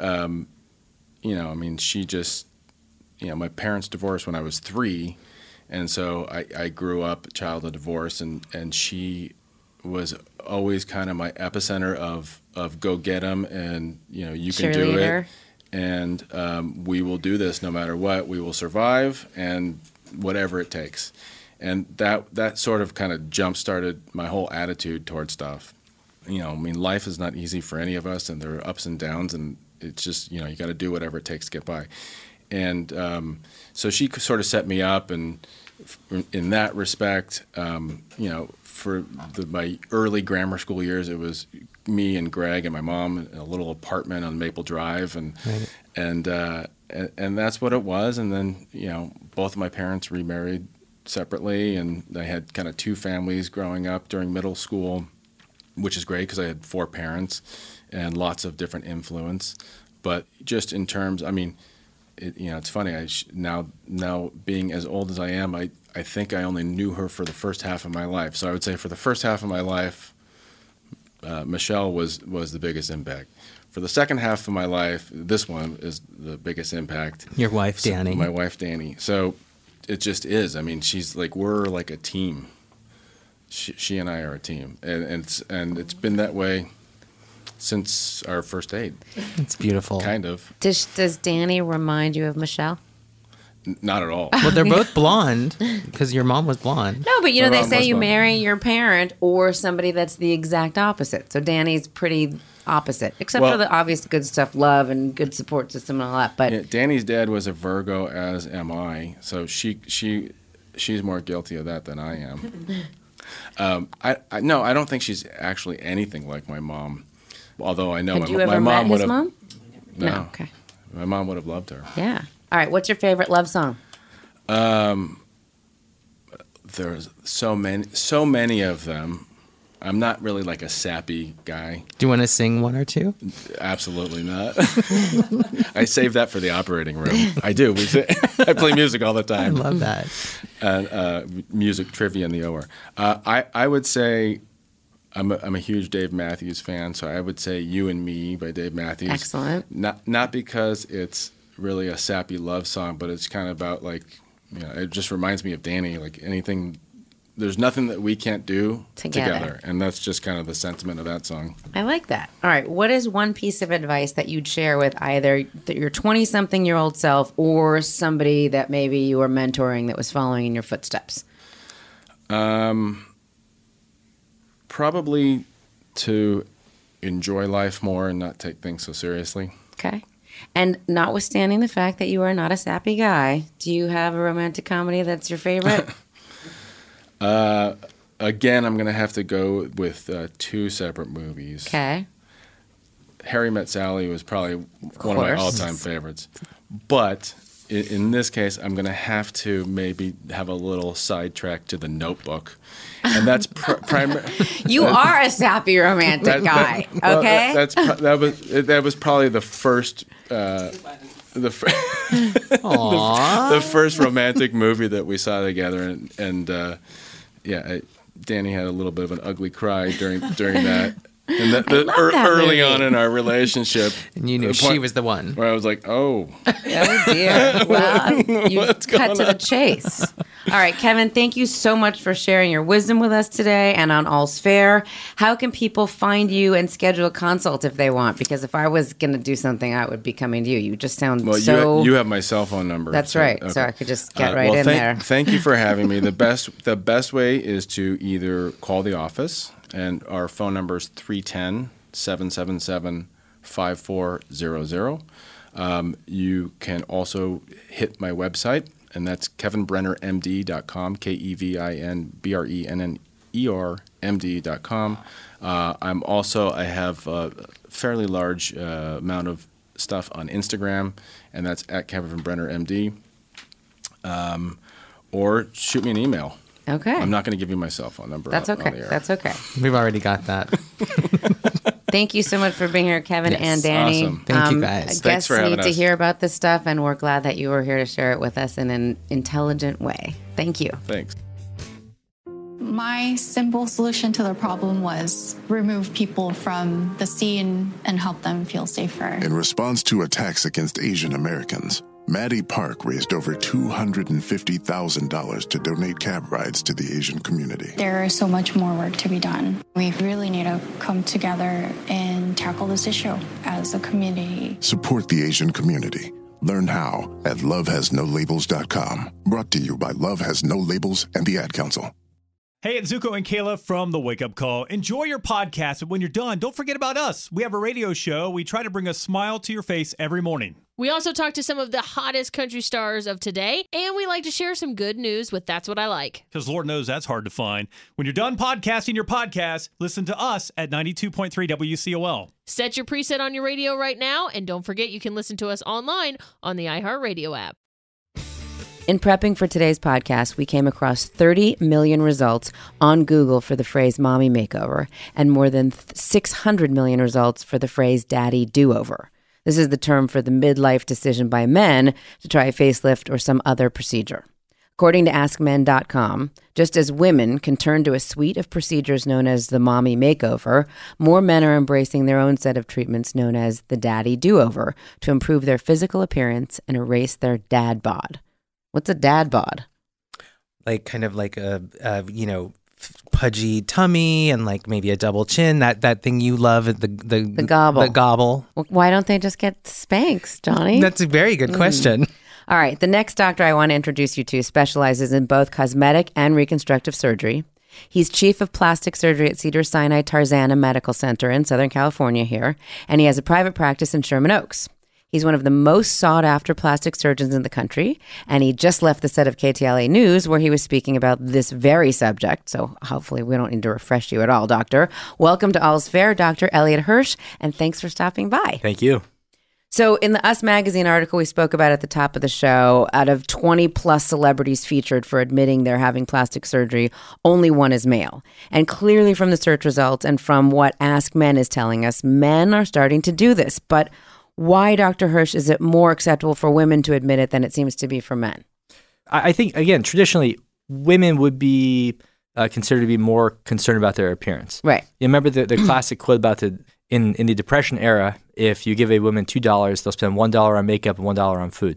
she just, my parents divorced when I was 3. And so I grew up a child of divorce, and she was always kind of my epicenter of go get 'em, and, you can do it. And we will do this no matter what. We will survive, and whatever it takes. And that sort of kind of jump-started my whole attitude toward stuff. Life is not easy for any of us, and there are ups and downs, and it's just, you got to do whatever it takes to get by. And so she sort of set me up, and in that respect, for my early grammar school years, it was me and Greg and my mom in a little apartment on Maple Drive, and that's what it was. And then both of my parents remarried separately, and I had kind of 2 families growing up during middle school, which is great because I had 4 parents and lots of different influence. But just in terms, it's funny. Now being as old as I am, I think I only knew her for the first half of my life. So I would say for the first half of my life, Michelle was the biggest impact. For the second half of my life, this one is the biggest impact. Your wife, Danny. My wife, Danny. So it just is. She's like, we're like a team. She and I are a team, and it's been that way since our first date. It's beautiful. Kind of. Does Danny remind you of Michelle? Not at all. Well, they're both blonde because your mom was blonde. No, but My they mom say was you blonde. marry your parent or somebody that's the exact opposite. So Danny's pretty opposite, except Well- for the obvious good stuff, love and good support system and all that. But Yeah, Danny's dad was a Virgo, as am I. So she's more guilty of that than I am. No, I don't think she's actually anything like my mom. Although I know had you my ever mom met would his have. mom? No. Okay. My mom would have loved her. Yeah. All right. What's your favorite love song? There's so many of them. I'm not really like a sappy guy. Do you want to sing one or two? Absolutely not. I save that for the operating room. I do. I play music all the time. I love that. And music trivia in the OR. I would say I'm a huge Dave Matthews fan, so I would say "You and Me" by Dave Matthews. Excellent. Not because it's really a sappy love song, but it's kind of about it just reminds me of Danny. Like anything, there's nothing that we can't do together, and that's just kind of the sentiment of that song. I like that. All right. What is one piece of advice that you'd share with either your 20-something-year-old self or somebody that maybe you were mentoring that was following in your footsteps? Probably to enjoy life more and not take things so seriously. Okay. And notwithstanding the fact that you are not a sappy guy, do you have a romantic comedy that's your favorite? Again, I'm going to have to go with two separate movies. Okay. Harry Met Sally was probably one of my course. all-time favorites. But in this case, I'm going to have to maybe have a little sidetrack to The Notebook. And that's primary. You are a sappy romantic guy, okay? That was probably the first the first romantic movie that we saw together, and Danny had a little bit of an ugly cry during that. And that early movie. on in our relationship, And you knew the she point was the one. where I was like, "Oh, Oh, dear. Well, you What's cut going to the on? chase. All right, Kevin, thank you so much for sharing your wisdom with us today and on All's Fair. How can people find you and schedule a consult if they want? Because if I was going to do something, I would be coming to you. You just sound well, so... you have my cell phone number." That's right. So I could just get right well, in there. Thank you for having me. The best way is to either call the office, and our phone number is 310-777-5400. You can also hit my website, and that's kevinbrennermd.com, KevinBrennerMD.com. I have a fairly large amount of stuff on Instagram, and that's at kevinbrennermd. Or shoot me an email. Okay. I'm not going to give you my cell phone number. That's on okay. the air. That's okay. We've already got that. Thank you so much for being here, Kevin Yes. and Danny. Awesome. Thank you, guys. Guests Thanks for having need to us. hear about this stuff, and we're glad that you were here to share it with us in an intelligent way. Thank you. Thanks. My simple solution to the problem was remove people from the scene and help them feel safer. In response to attacks against Asian Americans, Maddie Park raised over $250,000 to donate cab rides to the Asian community. There is so much more work to be done. We really need to come together and tackle this issue as a community. Support the Asian community. Learn how at lovehasnolabels.com. Brought to you by Love Has No Labels and the Ad Council. Hey, it's Zuko and Kayla from The Wake Up Call. Enjoy your podcast, but when you're done, don't forget about us. We have a radio show. We try to bring a smile to your face every morning. We also talk to some of the hottest country stars of today, and we like to share some good news with That's What I Like. Because Lord knows that's hard to find. When you're done podcasting your podcast, listen to us at 92.3 WCOL. Set your preset on your radio right now, and don't forget you can listen to us online on the iHeartRadio app. In prepping for today's podcast, we came across 30 million results on Google for the phrase mommy makeover and more than 600 million results for the phrase daddy do-over. This is the term for the midlife decision by men to try a facelift or some other procedure. According to AskMen.com, just as women can turn to a suite of procedures known as the mommy makeover, more men are embracing their own set of treatments known as the daddy do-over to improve their physical appearance and erase their dad bod. What's a dad bod? Like kind of like a pudgy tummy and like maybe a double chin, that thing you love, the gobble. The gobble. Well, why don't they just get Spanx, Johnny? That's a very good question. All right. The next doctor I want to introduce you to specializes in both cosmetic and reconstructive surgery. He's chief of plastic surgery at Cedars-Sinai Tarzana Medical Center in Southern California here, and he has a private practice in Sherman Oaks. He's one of the most sought-after plastic surgeons in the country, and he just left the set of KTLA News where he was speaking about this very subject, so hopefully we don't need to refresh you at all, Doctor. Welcome to All's Fair, Dr. Elliot Hirsch, and thanks for stopping by. Thank you. So in the Us Magazine article we spoke about at the top of the show, out of 20-plus celebrities featured for admitting they're having plastic surgery, only one is male. And clearly from the search results and from what Ask Men is telling us, men are starting to do this. But why, Dr. Hirsch, is it more acceptable for women to admit it than it seems to be for men? I think, again, traditionally, women would be considered to be more concerned about their appearance. Right. You remember the classic quote about in the Depression era, if you give a woman $2, they'll spend $1 on makeup and $1 on food.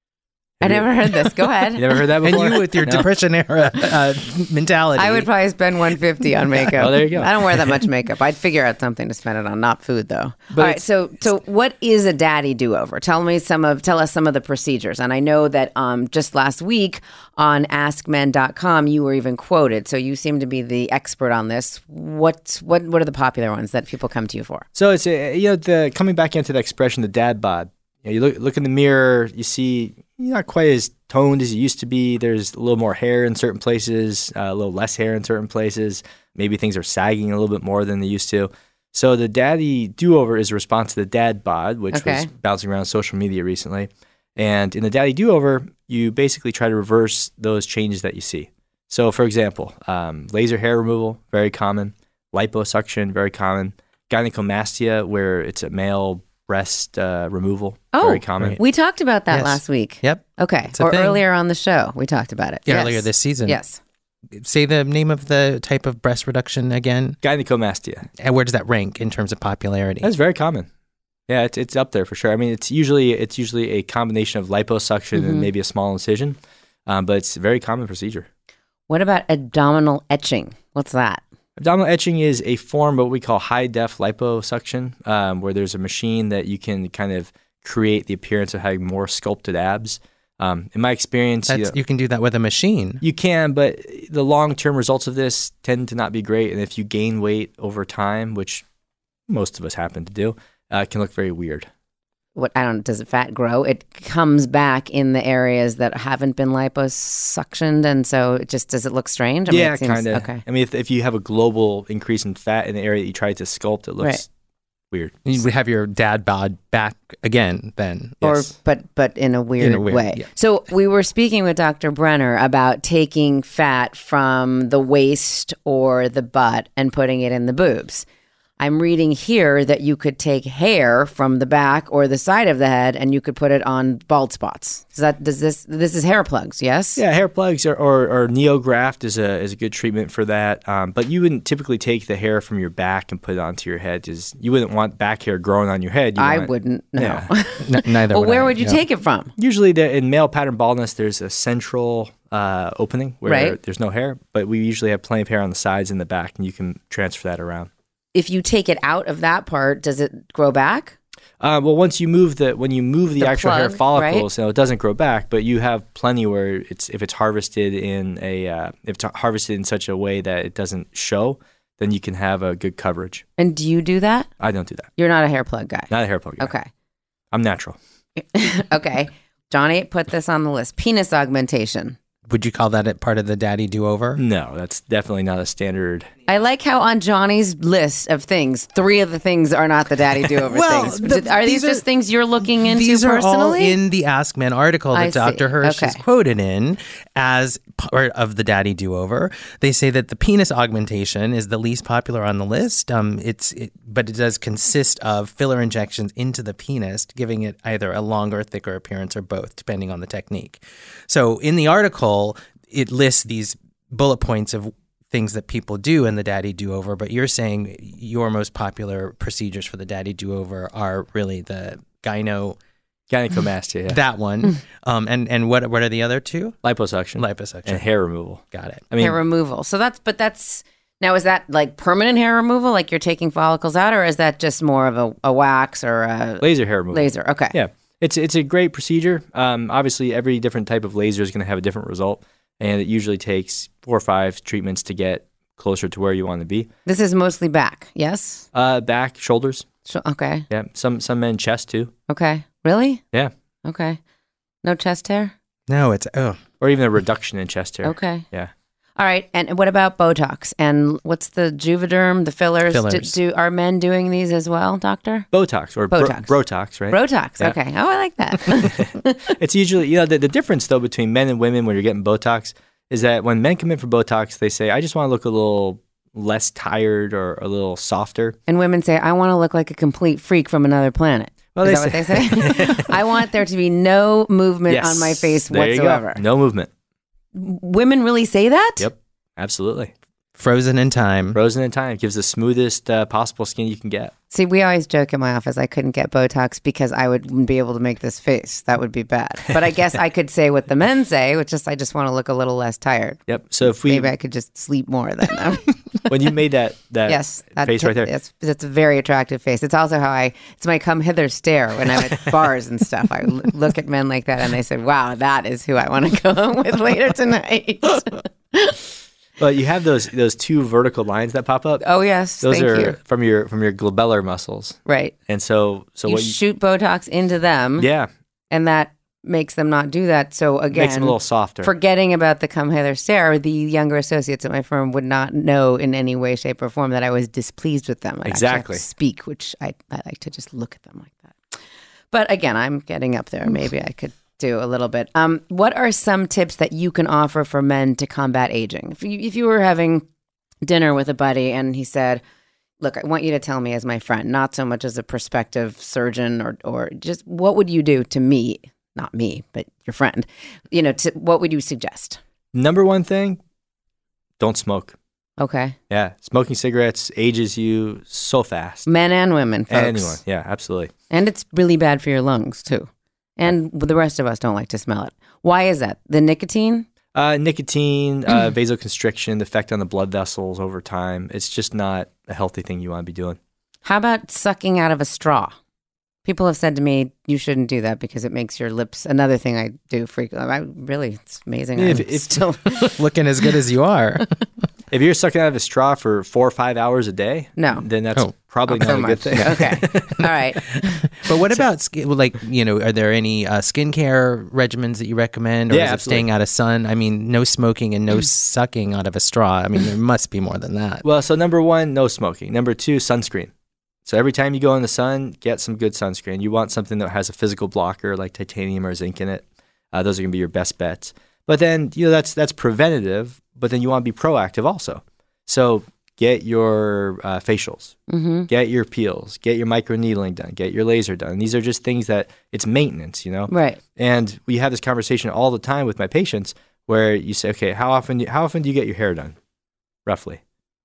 I never heard this. Go ahead. You never heard that before? And you with your Depression era mentality. I would probably spend $150 on makeup. Oh, there you go. I don't wear that much makeup. I'd figure out something to spend it on, not food though. All right, so what is a daddy do-over? Tell us some of the procedures. And I know that just last week on AskMen.com you were even quoted. So you seem to be the expert on this. What are the popular ones that people come to you for? So it's coming back into the expression, the dad bod. You look in the mirror, you see you're not quite as toned as you used to be. There's a little more hair in certain places, a little less hair in certain places. Maybe things are sagging a little bit more than they used to. So the daddy do-over is a response to the dad bod, which was bouncing around social media recently. And in the daddy do-over, you basically try to reverse those changes that you see. So for example, laser hair removal, very common. Liposuction, very common. Gynecomastia, where it's a male breast removal, very common. We talked about that last week. Yep. Okay. Or earlier on the show, we talked about it. Yeah, earlier this season. Yes. Say the name of the type of breast reduction again. Gynecomastia. And where does that rank in terms of popularity? That's very common. Yeah, it's up there for sure. I mean, it's usually a combination of liposuction and maybe a small incision, but it's a very common procedure. What about abdominal etching? What's that? Abdominal etching is a form of what we call high-def liposuction, where there's a machine that you can kind of create the appearance of having more sculpted abs. In my experience, you can do that with a machine. You can, but the long-term results of this tend to not be great. And if you gain weight over time, which most of us happen to do, it can look very weird. Does the fat grow? It comes back in the areas that haven't been liposuctioned, and so does it look strange? Yeah, kind of. Okay. I mean, if you have a global increase in fat in the area that you try to sculpt, it looks weird. You would have your dad bod back again then. Yes. But in a weird way. Yeah. So we were speaking with Dr. Brenner about taking fat from the waist or the butt and putting it in the boobs. I'm reading here that you could take hair from the back or the side of the head and you could put it on bald spots. This is hair plugs, yes? Yeah, hair plugs or NeoGraft is a good treatment for that. But you wouldn't typically take the hair from your back and put it onto your head because you wouldn't want back hair growing on your head. I wouldn't, no. Yeah. Neither well, would where I, would you take it from? Usually in male pattern baldness, there's a central opening where there's no hair, but we usually have plenty of hair on the sides and the back, and you can transfer that around. If you take it out of that part, does it grow back? Well, when you move the actual plug, hair follicles, it doesn't grow back, but you have plenty where if it's harvested in such a way that it doesn't show, then you can have a good coverage. And do you do that? I don't do that. You're not a hair plug guy. Not a hair plug guy. Okay. I'm natural. Okay. Johnny, put this on the list. Penis augmentation. Would you call that part of the daddy do-over? No, that's definitely not a standard. I like how on Johnny's list of things, 3 of the things are not the daddy do-over things. Are these just things you're looking into these personally? These are all in the Ask Men article that Dr. Hirsch is quoted in as part of the daddy do-over. They say that the penis augmentation is the least popular on the list, but it does consist of filler injections into the penis, giving it either a longer, thicker appearance or both, depending on the technique. So in the article, it lists these bullet points of things that people do in the daddy do-over, but you're saying your most popular procedures for the daddy do-over are really the gyno Gynecomastia, yeah. That one. And what are the other two? Liposuction. And hair removal. Got it. Hair removal. So that's now, is that like permanent hair removal, like you're taking follicles out, or is that just more of a wax or a laser hair removal? Laser, okay. Yeah, it's a great procedure. Obviously, every different type of laser is going to have a different result, and it usually takes 4 or 5 treatments to get closer to where you want to be. This is mostly back, yes? Back, shoulders. Okay. Yeah, some men chest too. Okay. Really? Yeah. Okay. No chest hair? No, it's or even a reduction in chest hair. Okay. Yeah. All right. And what about Botox? And what's the Juvederm, the fillers? Are men doing these as well, doctor? Botox or Botox. Brotox, right? Brotox. Yeah. Okay. Oh, I like that. It's usually, the difference though between men and women when you're getting Botox is that when men come in for Botox, they say, I just want to look a little less tired or a little softer. And women say, I want to look like a complete freak from another planet. Well, is that what they say? I want there to be no movement on my face there whatsoever. You go. No movement. Women really say that? Yep, absolutely. Frozen in time. Frozen in time. Gives the smoothest possible skin you can get. See, we always joke in my office I couldn't get Botox because I wouldn't be able to make this face. That would be bad. But I guess I could say what the men say, which is I just want to look a little less tired. Yep. So if maybe I could just sleep more then. When you made that yes, face right there. It's a very attractive face. It's also how it's my come hither stare when I'm at bars and stuff. I look at men like that and they say, wow, that is who I want to go home with later tonight. But you have those 2 vertical lines that pop up. Oh yes, those thank are you. from your glabellar muscles, right? And so you shoot Botox into them, yeah, and that makes them not do that. So again, makes them a little softer. Forgetting about the come hither stare, the younger associates at my firm would not know in any way, shape, or form that I was displeased with them. I'd exactly have to speak, which I like to just look at them like that. But again, I'm getting up there. Maybe I could do a little bit. What are some tips that you can offer for men to combat aging? If you were having dinner with a buddy and he said, look, I want you to tell me as my friend, not so much as a prospective surgeon or just what would you do to me, not me, but your friend, what would you suggest? Number one thing, don't smoke. Okay. Yeah. Smoking cigarettes ages you so fast. Men and women, folks. Anyone. Yeah, absolutely. And it's really bad for your lungs too. And the rest of us don't like to smell it. Why is that? The nicotine? Nicotine, vasoconstriction, the effect on the blood vessels over time. It's just not a healthy thing you want to be doing. How about sucking out of a straw? People have said to me, you shouldn't do that because it makes your lips, another thing I do frequently. It's amazing. If still looking as good as you are. If you're sucking out of a straw for 4 or 5 hours a day, then that's probably not a good thing. Okay. All right. But what about skin? Are there any skincare regimens that you recommend? Or is it staying out of sun? I mean, no smoking and no sucking out of a straw. I mean, there must be more than that. Well, so number 1, no smoking. Number 2, sunscreen. So every time you go in the sun, get some good sunscreen. You want something that has a physical blocker like titanium or zinc in it. Those are going to be your best bets. But then, that's preventative, but then you want to be proactive also. So get your facials, get your peels, get your microneedling done, get your laser done. And these are just things that it's maintenance, Right. And we have this conversation all the time with my patients where you say, okay, how often do you get your hair done, roughly?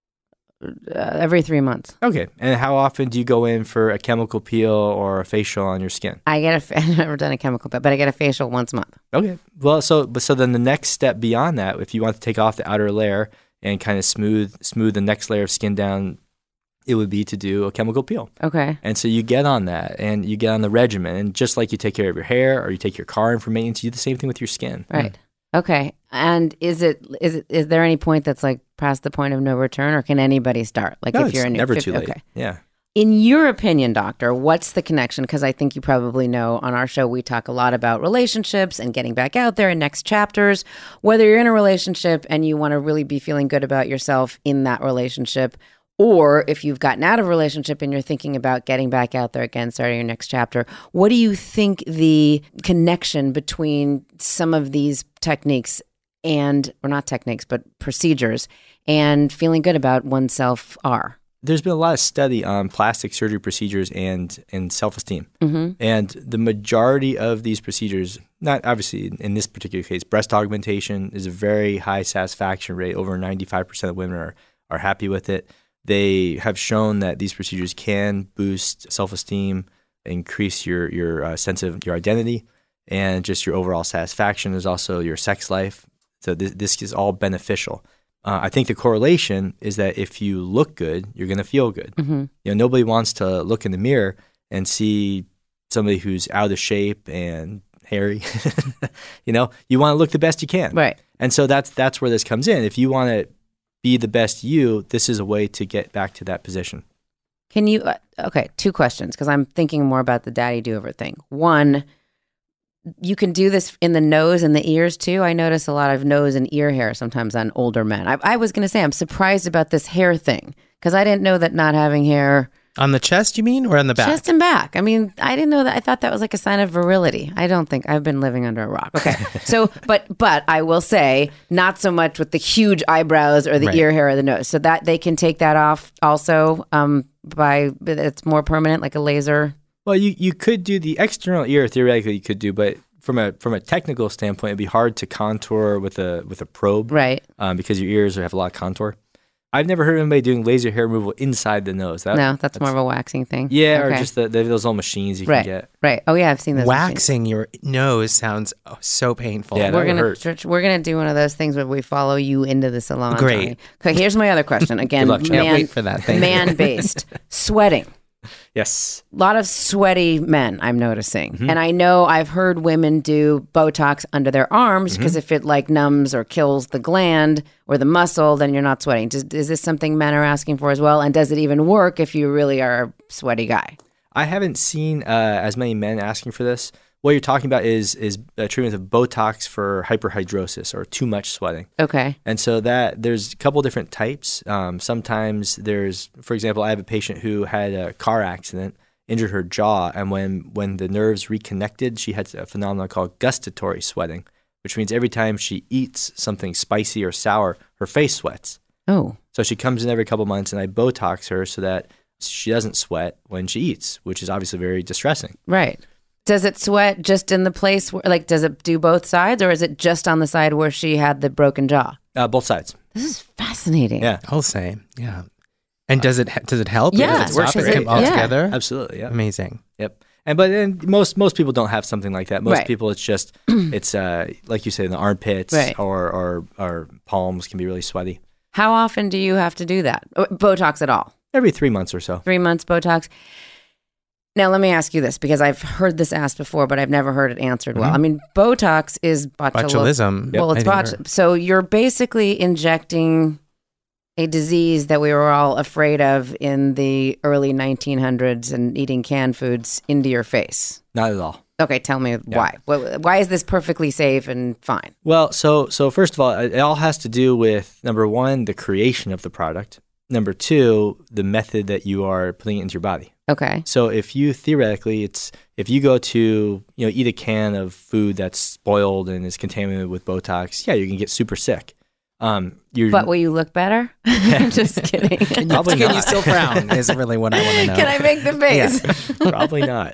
Every 3 months. Okay. And how often do you go in for a chemical peel or a facial on your skin? I've never done a chemical peel, but I get a facial once a month. Okay. Well, so then the next step beyond that, if you want to take off the outer layer and kind of smooth the next layer of skin down, it would be to do a chemical peel. Okay. And so you get on that and you get on the regimen. And just like you take care of your hair or you take your car in for maintenance, you do the same thing with your skin. Right. Okay. And is there any point that's like past the point of no return, or can anybody start? Like No, if you're it's a new never 50, too late. Okay. Yeah. In your opinion, doctor, what's the connection? Because I think you probably know on our show, we talk a lot about relationships and getting back out there and next chapters. Whether you're in a relationship and you want to really be feeling good about yourself in that relationship, or if you've gotten out of a relationship and you're thinking about getting back out there again, starting your next chapter, what do you think the connection between some of these techniques or not techniques, but procedures and feeling good about oneself are? There's been a lot of study on plastic surgery procedures and self-esteem. Mm-hmm. And the majority of these procedures, not obviously in this particular case, breast augmentation is a very high satisfaction rate. Over 95% of women are happy with it. They have shown that these procedures can boost self-esteem, increase your sense of your identity and just your overall satisfaction. There's also your sex life. So this is all beneficial. I think the correlation is that if you look good, you're going to feel good. Mm-hmm. Nobody wants to look in the mirror and see somebody who's out of shape and hairy. You want to look the best you can. Right. And so that's where this comes in. If you want to be the best you, this is a way to get back to that position. Can you, okay, 2 questions, because I'm thinking more about the daddy do-over thing. One, you can do this in the nose and the ears too. I notice a lot of nose and ear hair sometimes on older men. I was going to say, I'm surprised about this hair thing, because I didn't know that not having hair. On the chest, you mean, or on the back? Chest and back. I mean, I didn't know that. I thought that was like a sign of virility. I don't think I've been living under a rock. Okay. So, but I will say not so much with the huge eyebrows or the ear hair or the nose. So that they can take that off also it's more permanent, like a laser. Well, you could do the external ear, theoretically you could do, but from a technical standpoint, it'd be hard to contour with a probe. Right. Because your ears have a lot of contour. I've never heard of anybody doing laser hair removal inside the nose. That's more of a waxing thing. Yeah, okay. Or just those little machines you can get. Right. Oh yeah, I've seen those. Waxing machines. your nose sounds so painful. Yeah, we're gonna do one of those things where we follow you into the salon. Great. Okay, here's my other question. Again, Good luck, Can't wait for that. Man-based sweating. Yes. A lot of sweaty men, I'm noticing. Mm-hmm. And I know I've heard women do Botox under their arms because if it like numbs or kills the gland or the muscle, then you're not sweating. Is this something men are asking for as well? And does it even work if you really are a sweaty guy? I haven't seen as many men asking for this. What you're talking about is a treatment of Botox for hyperhidrosis or too much sweating. Okay. And so there's a couple different types. Sometimes for example, I have a patient who had a car accident, injured her jaw, and when the nerves reconnected, she had a phenomenon called gustatory sweating, which means every time she eats something spicy or sour, her face sweats. Oh. So she comes in every couple months, and I Botox her so that she doesn't sweat when she eats, which is obviously very distressing. Right. Does it sweat just in the place where, like, does it do both sides, or is it just on the side where she had the broken jaw? Both sides. This is fascinating. Yeah, I'll say. Yeah. And does it help? Yeah. Does it stop it altogether? Absolutely. Yeah. Amazing. Yep. But most people don't have something like that. Most people, it's just it's like you say, in the armpits or palms can be really sweaty. How often do you have to do that? Botox at all? Every 3 months or so. 3 months Botox. Now, let me ask you this, because I've heard this asked before, but I've never heard it answered well. I mean, Botox is botulism. Well, it's so you're basically injecting a disease that we were all afraid of in the early 1900s and eating canned foods into your face. Not at all. Okay, tell me why. Why is this perfectly safe and fine? Well, so first of all, it all has to do with, number one, the creation of the product. Number two, the method that you are putting it into your body. Okay. So if you theoretically, if you go to eat a can of food that's spoiled and is contaminated with Botox, yeah, you can get super sick. But will you look better? I'm just kidding. Can you still frown? Is really what I want to know. Can I make the face? Yeah, probably not.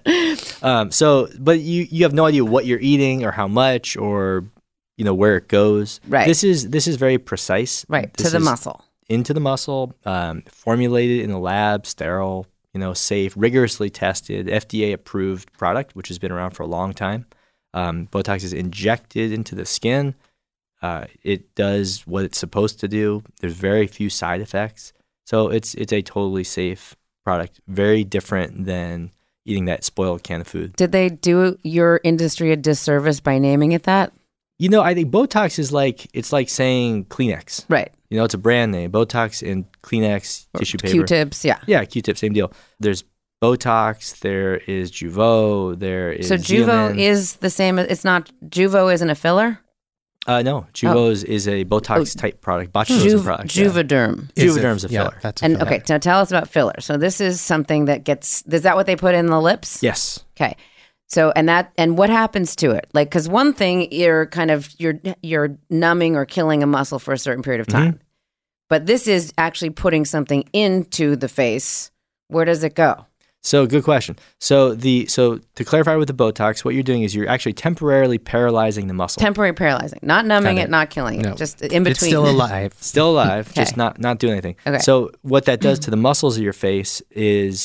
But you have no idea what you're eating or how much or where it goes. Right. This is very precise. Right. This to the is muscle. Into the muscle, formulated in a lab, sterile, safe, rigorously tested, FDA approved product, which has been around for a long time. Botox is injected into the skin. It does what it's supposed to do. There's very few side effects. So it's a totally safe product, very different than eating that spoiled can of food. Did they do your industry a disservice by naming it that? I think Botox is it's like saying Kleenex. Right. It's a brand name. Botox and Kleenex tissue paper. Q-tips, yeah. Yeah, Q-tips, same deal. There's Botox, there is Jeuveau, there is So Jeuveau Xeomin. is the same, it's not, Jeuveau isn't a filler? No, Jeuveau is a Botox type product, botulism product. Juvederm. Juvederm's a filler. That's a filler. Okay, now tell us about filler. So this is something that is that what they put in the lips? Yes. Okay. So, and what happens to it? Like, because one thing, you're numbing or killing a muscle for a certain period of time. But this is actually putting something into the face. Where does it go? So good question. So to clarify with the Botox, what you're doing is you're actually temporarily paralyzing the muscle. Temporary paralyzing, not numbing it, not killing it, just in between. It's still alive. Still alive, just not doing anything. Okay. So what that does to the muscles of your face is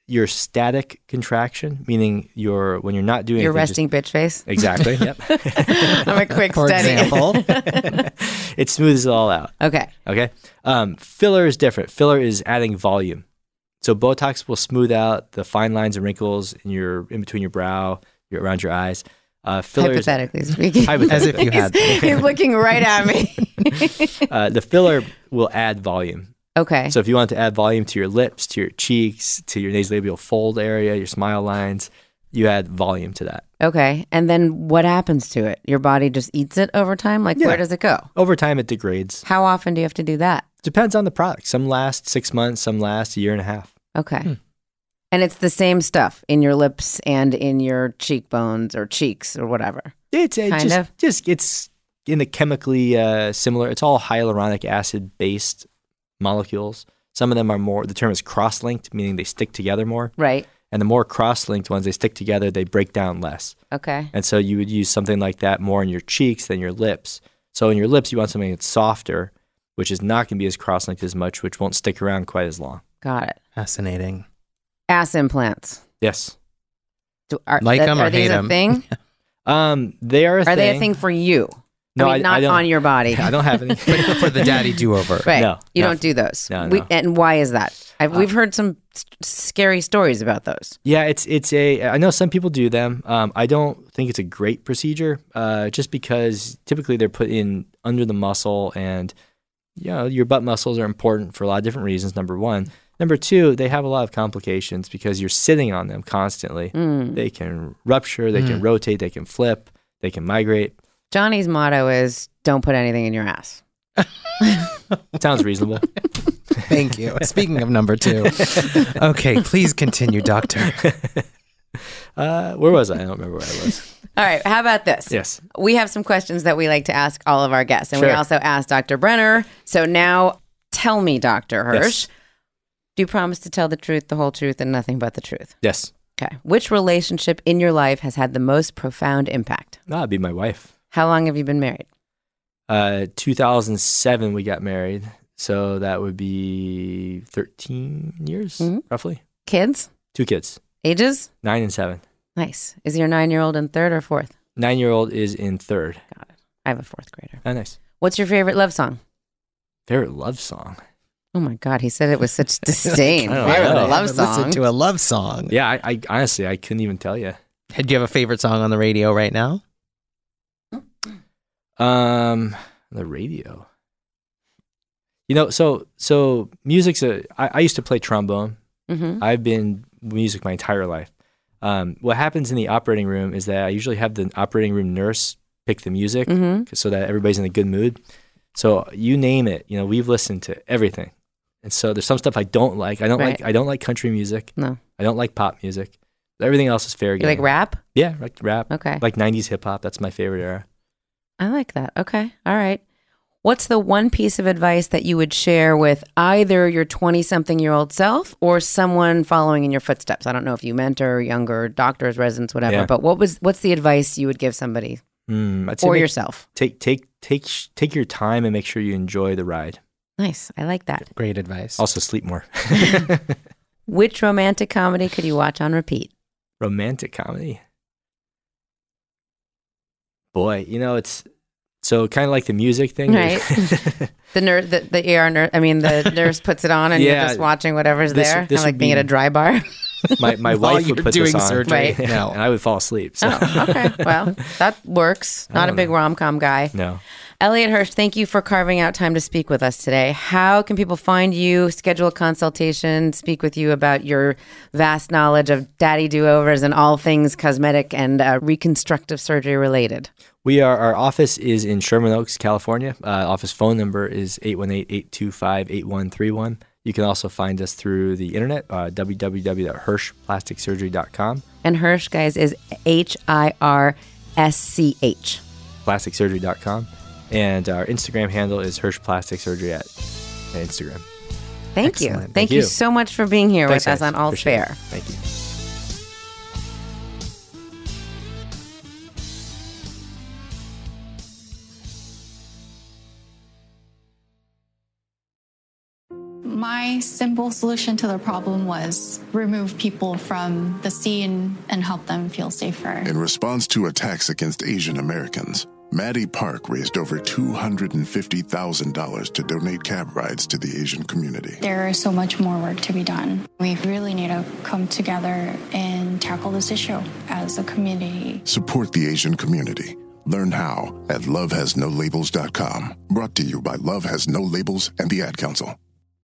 your static contraction, meaning when you're not doing your anything, resting bitch face. Exactly. Yep. I'm a quick For study. example. It smooths it all out. Okay. Okay. Filler is different. Filler is adding volume. So Botox will smooth out the fine lines and wrinkles in between your brow, around your eyes. Filler Hypothetically speaking. As if you had. He's looking right at me. The filler will add volume. Okay. So if you want to add volume to your lips, to your cheeks, to your nasolabial fold area, your smile lines, you add volume to that. Okay. And then what happens to it? Your body just eats it over time? Like, where does it go? Over time, it degrades. How often do you have to do that? Depends on the product. Some last 6 months, some last a year and a half. Okay. And it's the same stuff in your lips and in your cheekbones or cheeks or whatever. It's kind of. It's in the chemically similar. It's all hyaluronic acid based molecules. Some of them are more. The term is cross-linked, meaning they stick together more. Right. And the more cross-linked ones, they stick together. They break down less. Okay. And so you would use something like that more in your cheeks than your lips. So in your lips, you want something that's softer, which is not going to be as cross-linked as much, which won't stick around quite as long. Got it. Fascinating. Ass implants. Yes. Like them or are these hate a them? thing? They are a thing. Are they a thing for you? No, I mean, not don't, on your body. I don't have any. But for the daddy do-over. Right. No, you no. don't do those. No. And why is that? We've heard some scary stories about those. Yeah, I know some people do them. I don't think it's a great procedure, just because typically they're put in under the muscle, and your butt muscles are important for a lot of different reasons. Number one. Number two, they have a lot of complications because you're sitting on them constantly. They can rupture, they can rotate, they can flip, they can migrate. Johnny's motto is, don't put anything in your ass. Sounds reasonable. Thank you. Speaking of number two. Okay, please continue, doctor. Where was I? I don't remember where I was. All right, how about this? Yes. We have some questions that we like to ask all of our guests, and we Sure. also asked Dr. Brenner. So now tell me, Dr. Hirsch, Yes. do you promise to tell the truth, the whole truth, and nothing but the truth? Yes. Okay. Which relationship in your life has had the most profound impact? That'd be my wife. How long have you been married? 2007 we got married, so that would be 13 years, roughly. Kids? 2 kids. Ages? 9 and 7. Nice. Is your 9-year-old in third or fourth? 9-year-old is in third. Got it. I have a fourth grader. Oh, nice. What's your favorite love song? Favorite love song? Oh my God, he said it with such disdain. I don't Favorite know. love song. Listen to a love song. Yeah, I honestly, I couldn't even tell you. Do you have a favorite song on the radio right now? The radio. So music's I used to play trombone. Mm-hmm. I've been music my entire life. What happens in the operating room is that I usually have the operating room nurse pick the music so that everybody's in a good mood. So you name it, we've listened to everything. And so there's some stuff I don't like. I don't like country music. No. I don't like pop music. Everything else is fair game. You like rap? Yeah, like rap. Okay. Like 90s hip hop. That's my favorite era. I like that. Okay. All right. What's the one piece of advice that you would share with either your 20-something-year-old self or someone following in your footsteps? I don't know if you mentor younger doctors, residents, whatever, Yeah. but what's the advice you would give somebody I'd say or yourself? Take your time and make sure you enjoy the ride. Nice. I like that. Great advice. Also sleep more. Which romantic comedy could you watch on repeat? Romantic comedy. Boy, it's so kind of like the music thing. Right. The nurse, the ER nurse, the nurse puts it on and you're Yeah. just watching whatever's This- there. this Kind of like would being at be- a dry bar. My While wife you're would put doing this on, surgery. Right. No. and I would fall asleep. So. Oh, okay. Well, that works. Not a big rom-com guy. No. Elliot Hirsch, thank you for carving out time to speak with us today. How can people find you, schedule a consultation, speak with you about your vast knowledge of daddy do-overs and all things cosmetic and reconstructive surgery related? Our office is in Sherman Oaks, California. Office phone number is 818-825-8131. You can also find us through the internet, www.hirschplasticsurgery.com. And Hirsch, guys, is HIRSCH. Plasticsurgery.com. And our Instagram handle is Hirsch Plastic Surgery at Instagram. Thank you. Excellent. Thank you so much for being here Thanks, with us guys. on All Appreciate Fair. it. Thank you. My simple solution to the problem was remove people from the scene and help them feel safer. In response to attacks against Asian Americans, Maddie Park raised over $250,000 to donate cab rides to the Asian community. There is so much more work to be done. We really need to come together and tackle this issue as a community. Support the Asian community. Learn how at lovehasnolabels.com. Brought to you by Love Has No Labels and the Ad Council.